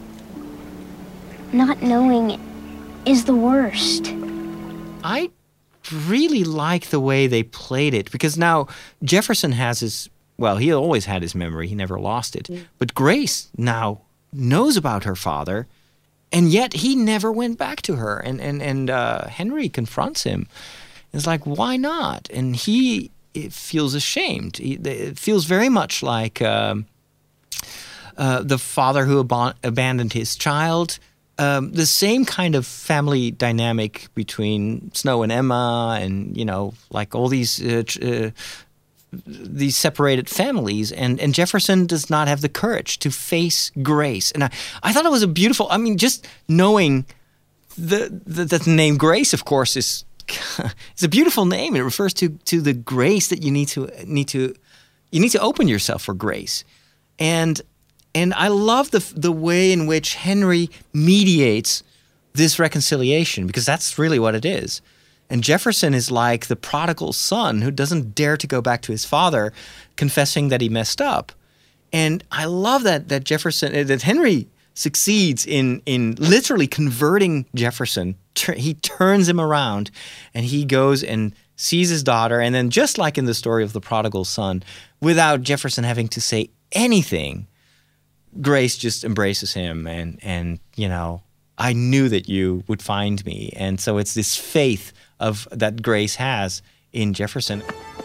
Not knowing is the worst.
I really like the way they played it because now Jefferson has his, well, he always had his memory. He never lost it. But Grace now knows about her father, and yet he never went back to her. And, and, and uh, Henry confronts him. It's like, why not? And he it feels ashamed. He, it feels very much like um, uh, the father who ab- abandoned his child. Um, the same kind of family dynamic between Snow and Emma, and you know, like all these uh, uh, these separated families, and and Jefferson does not have the courage to face Grace, and I, I thought it was a beautiful. I mean, just knowing the, the that the name Grace, of course, is it's a beautiful name. It refers to to the grace that you need to need to you need to open yourself for grace, and and I love the the way in which Henry mediates this reconciliation, because that's really what it is. And Jefferson is like the prodigal son who doesn't dare to go back to his father, confessing that he messed up. And I love that that Jefferson that Henry succeeds in in literally converting Jefferson. He turns him around, and he goes and sees his daughter, and then just like in the story of the prodigal son, without Jefferson having to say anything, Grace just embraces him, and and you know, I knew that you would find me. And so it's this faith of that Grace has in Jefferson.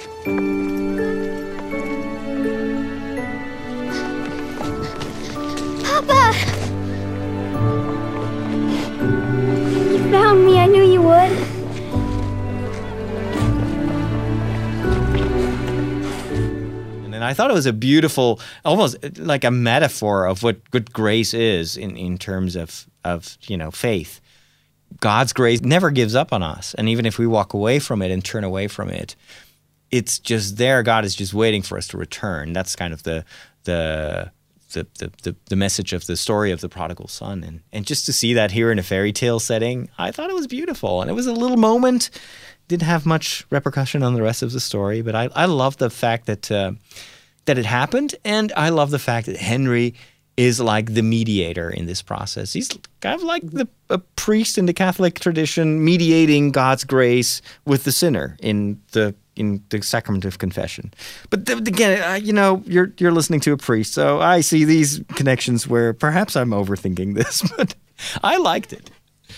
Papa! You found me. I knew you would.
And I thought it was a beautiful, almost like a metaphor of what good grace is in, in terms of, of, you know, faith. God's grace never gives up on us. And even if we walk away from it and turn away from it, it's just there. God is just waiting for us to return. That's kind of the the the the, the, the message of the story of the prodigal son. And, and just to see that here in a fairy tale setting, I thought it was beautiful. And it was a little moment. Didn't have much repercussion on the rest of the story, but I, I love the fact that uh, that it happened, and I love the fact that Henry is like the mediator in this process. He's kind of like the a priest in the Catholic tradition, mediating God's grace with the sinner in the in the sacrament of confession. But th- again, uh, you know, you're you're listening to a priest, so I see these connections where perhaps I'm overthinking this, but I liked it.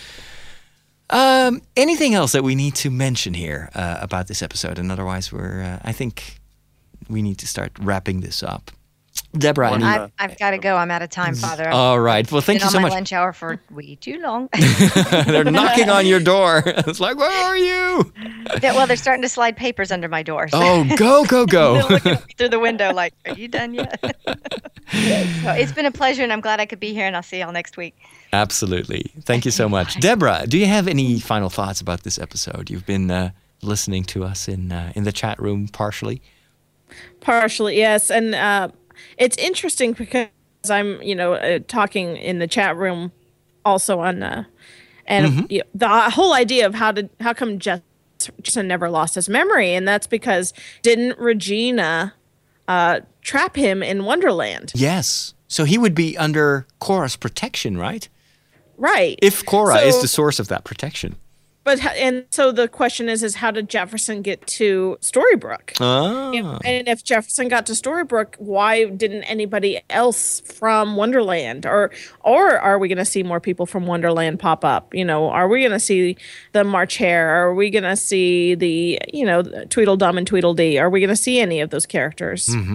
Um, anything else that we need to mention here uh, about this episode? And otherwise, we're uh, I think we need to start wrapping this up. Deborah,
well,
any,
I've, I've got to go. I'm out of time, Father. I've
all right. Well, thank
been
you so
on my
much.
lunch hour for way too long.
They're knocking on your door. It's like, where are you?
Yeah, well, they're starting to slide papers under my door. So.
Oh, go, go, go.
They're looking at me through the window like, are you done yet? So it's been a pleasure, and I'm glad I could be here, and I'll see y'all next week.
Absolutely. Thank you so much. Deborah, do you have any final thoughts about this episode? You've been uh, listening to us in uh, in the chat room partially.
Partially, yes. And uh, it's interesting because I'm, you know, uh, talking in the chat room also on, uh, and
Mm-hmm.
you know, the whole idea of how did, how come Jefferson never lost his memory? And that's because didn't Regina uh, trap him in Wonderland?
Yes. So he would be under Cora's protection, right?
Right.
If Cora
So-
is the source of that protection.
But h- and so the question is, is how did Jefferson get to Storybrooke?
Ah.
If- and if Jefferson got to Storybrooke, why didn't anybody else from Wonderland? Or or are we going to see more people from Wonderland pop up? You know, are we going to see the March Hare? Are we going to see the, you know, Tweedledum and Tweedledee? Are we going to see any of those characters?
Mm-hmm.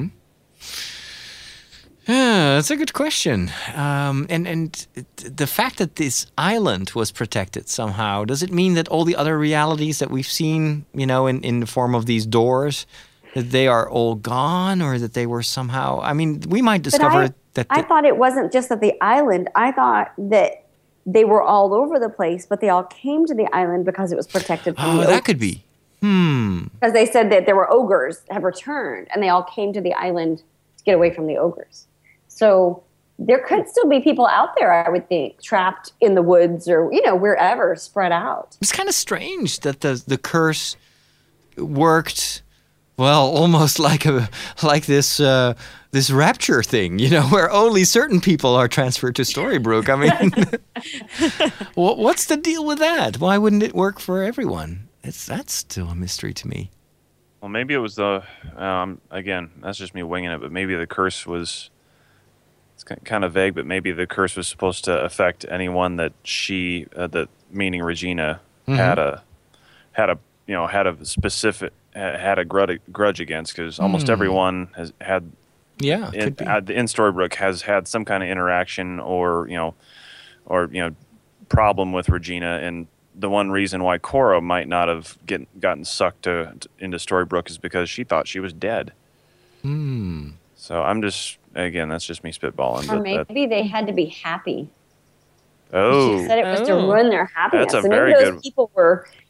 Yeah, that's a good question. Um, and and the fact that this island was protected somehow, does it mean that all the other realities that we've seen, you know, in, in the form of these doors, that they are all gone, or that they were somehow, I mean, we might discover
I,
that...
I
the-
thought it wasn't just at the island. I thought that they were all over the place, but they all came to the island because it was protected from
oh,
the
that could be. Hmm.
Because they said that there were ogres have returned, and they all came to the island to get away from the ogres. So there could still be people out there, I would think, trapped in the woods or, you know, wherever, spread out.
It's kind of strange that the the curse worked, well, almost like a like this uh, this rapture thing, you know, where only certain people are transferred to Storybrooke. I mean, what, what's the deal with that? Why wouldn't it work for everyone? It's that's still a mystery to me.
Well, maybe it was the um, again. That's just me winging it, but maybe the curse was. It's kind of vague, but maybe the curse was supposed to affect anyone that she, uh, that meaning Regina,
Mhm.
had a, had a, you know, had a specific, had a grudge, grudge against, because almost
Hmm.
everyone has had,
Yeah,
in,
could be.
at the in Storybrooke has had some kind of interaction or you know, or you know, problem with Regina, and the one reason why Cora might not have get, gotten sucked to, to, into Storybrooke is because she thought she was dead.
Hmm.
So I'm just. Again, that's just me spitballing.
Or
but that-
maybe they had to be happy.
oh,
She said it was
Oh.
to ruin their happiness.
That's a
and
very
maybe those
good-
people were,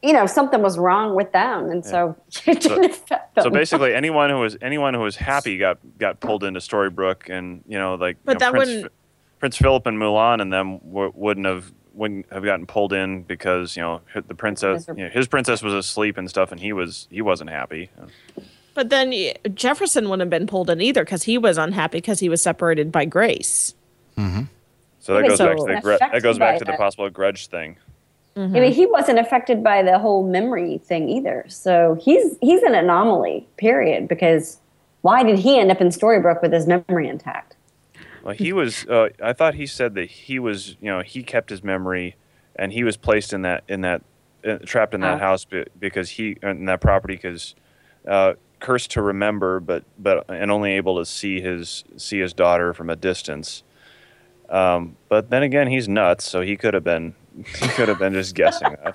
you know, something was wrong with them, and yeah. so it didn't
so,
affect them.
So basically, anyone who was anyone who was happy got got pulled into Storybrooke, and you know, like
but
you know,
that
Prince,
wouldn't
Prince Philip and Mulan and them w- wouldn't have wouldn't have gotten pulled in because you know the princess, you know, his princess was asleep and stuff, and he was he wasn't happy.
But then Jefferson wouldn't have been pulled in either because he was unhappy because he was separated by Grace.
Mm-hmm.
So that
Okay,
goes
so
back to the gre- that goes back
by
to the
that.
possible grudge thing.
Mm-hmm.
I mean, he wasn't affected by the whole memory thing either. So he's he's an anomaly, period, because why did he end up in Storybrooke with his memory intact?
Well, he was. Uh, I thought he said that he was. You know, he kept his memory, and he was placed in that in that uh, trapped in that
Oh.
house be- because he in that property because uh, cursed to remember, but but and only able to see his see his daughter from a distance. Um, but then again, he's nuts, so he could have been he could have been just guessing that.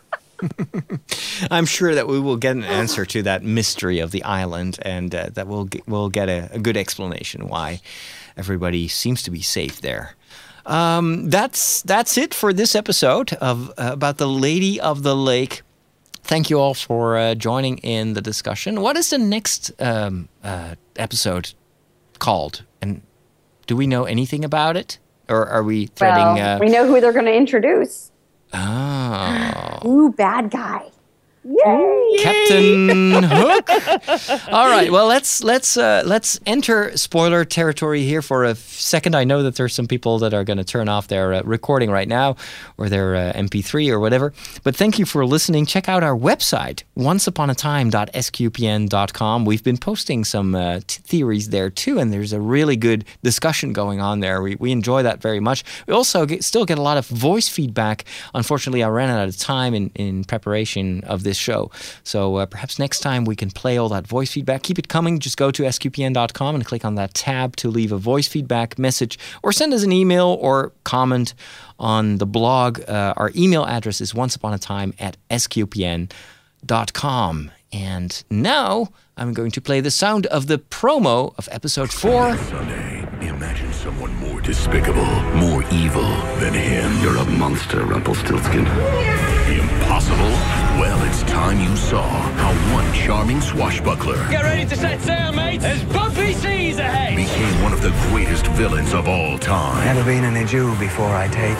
I'm sure that we will get an answer to that mystery of the island, and uh, that we'll get, we'll get a, a good explanation why everybody seems to be safe there. Um, that's that's it for this episode of uh, about the Lady of the Lake. Thank you all for uh, joining in the discussion. What is the next um, uh, episode called? And do we know anything about it, or are we threading?
Well,
uh,
we know who they're going to introduce.
Oh.
Ooh, bad guy. Yay!
Captain Hook. All right. Well, let's let's uh, let's enter spoiler territory here for a second. I know that there's some people that are going to turn off their uh, recording right now, or their uh, M P three or whatever. But thank you for listening. Check out our website, once upon a time dot s q p n dot com. We've been posting some uh, t- theories there too, and there's a really good discussion going on there. We we enjoy that very much. We also get, still get a lot of voice feedback. Unfortunately, I ran out of time in in preparation of this show. So uh, perhaps next time we can play all that voice feedback. Keep it coming. Just go to s q p n dot com and click on that tab to leave a voice feedback message or send us an email or comment on the blog. Uh, our email address is once upon a time at s q p n dot com. And now I'm going to play the sound of the promo of episode four.
Sunday, imagine someone more despicable, more evil than him. You're a monster, Rumpelstiltskin. Impossible? Well, it's time you saw how one charming swashbuckler
Get ready to set sail, mate. There's bumpy seas ahead.
became one of the greatest villains of all time.
Never been in a Jew before I take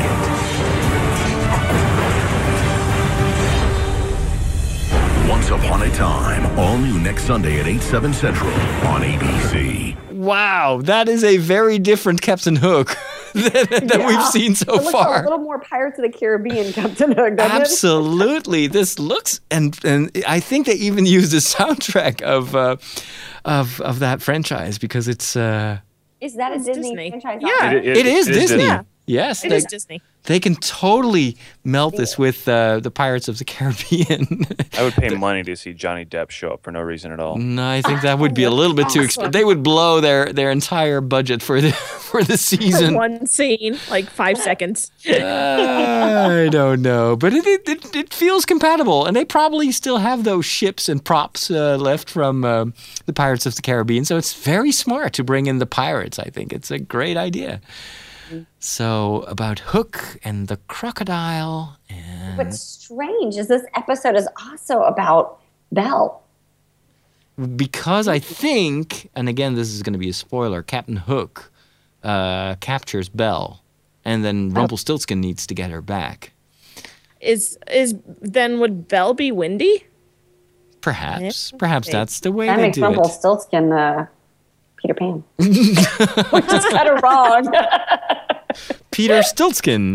it.
Once Upon a Time, all new next Sunday at eight, seven Central on A B C.
Wow, that is a very different Captain Hook than, than
Yeah.
we've seen so
it looks
far.
a little more Pirates of the Caribbean, Captain Hook, doesn't
Absolutely, this looks and and I think they even used the soundtrack of uh, of of that franchise because it's uh,
it? Is that a Disney,
Disney.
franchise?
Yeah.
It- it-
it is
it is
Disney.
Disney.
Yeah.
Yes,
It
they,
is Disney.
they can totally melt this with uh, the Pirates of the Caribbean.
I would pay money to see Johnny Depp show up for no reason at all.
No, I think that would be a little bit too expensive. They would blow their, their entire budget for the for the season.
One scene, like five seconds.
I don't know, but it, it it it feels compatible, and they probably still have those ships and props uh, left from uh, the Pirates of the Caribbean. So it's very smart to bring in the pirates. I think it's a great idea. So about Hook and the crocodile, and
What's strange is this episode is also about Belle.
because I think, and again, this is going to be a spoiler, Captain Hook uh, captures Belle, and then Rumpelstiltskin needs to get her back.
Is is then would Belle be Windy?
Perhaps, perhaps that's the way
That
they
makes
do it.
Rumpelstiltskin uh, Peter Pan, which is kind of wrong.
Peter Stiltskin.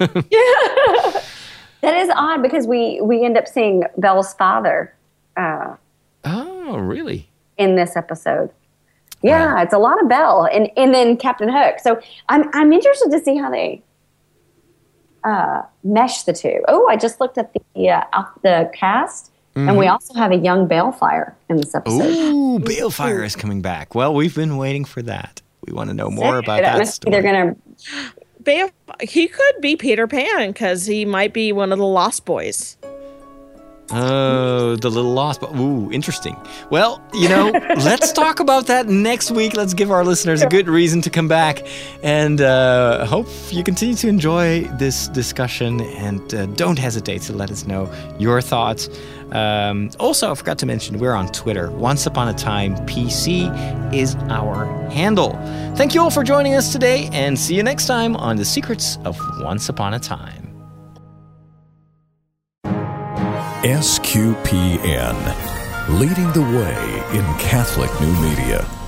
That is odd because we we end up seeing Belle's father uh,
Oh, really?
in this episode. Yeah, it's a lot of Belle, and and then Captain Hook. So I'm I'm interested to see how they uh, mesh the two. Oh, I just looked at the uh, out- the cast, and we
Mhm.
also have a young Balefire in this episode.
Ooh, Balefire is coming back. Well, we've been waiting for that. We want to know more about
That
that
must be-
story.
They're gonna.
Bale, he could be Peter Pan because he might be one of the Lost Boys.
Oh, The Little Lost. But ooh, interesting. Well, you know, let's talk about that next week. Let's give our listeners a good reason to come back, and uh, hope you continue to enjoy this discussion. And uh, don't hesitate to let us know your thoughts. Um, also, I forgot to mention we're on Twitter. Once Upon a Time P C is our handle. Thank you all for joining us today, and see you next time on The Secrets of Once Upon a Time.
S Q P N, leading the way in Catholic new media.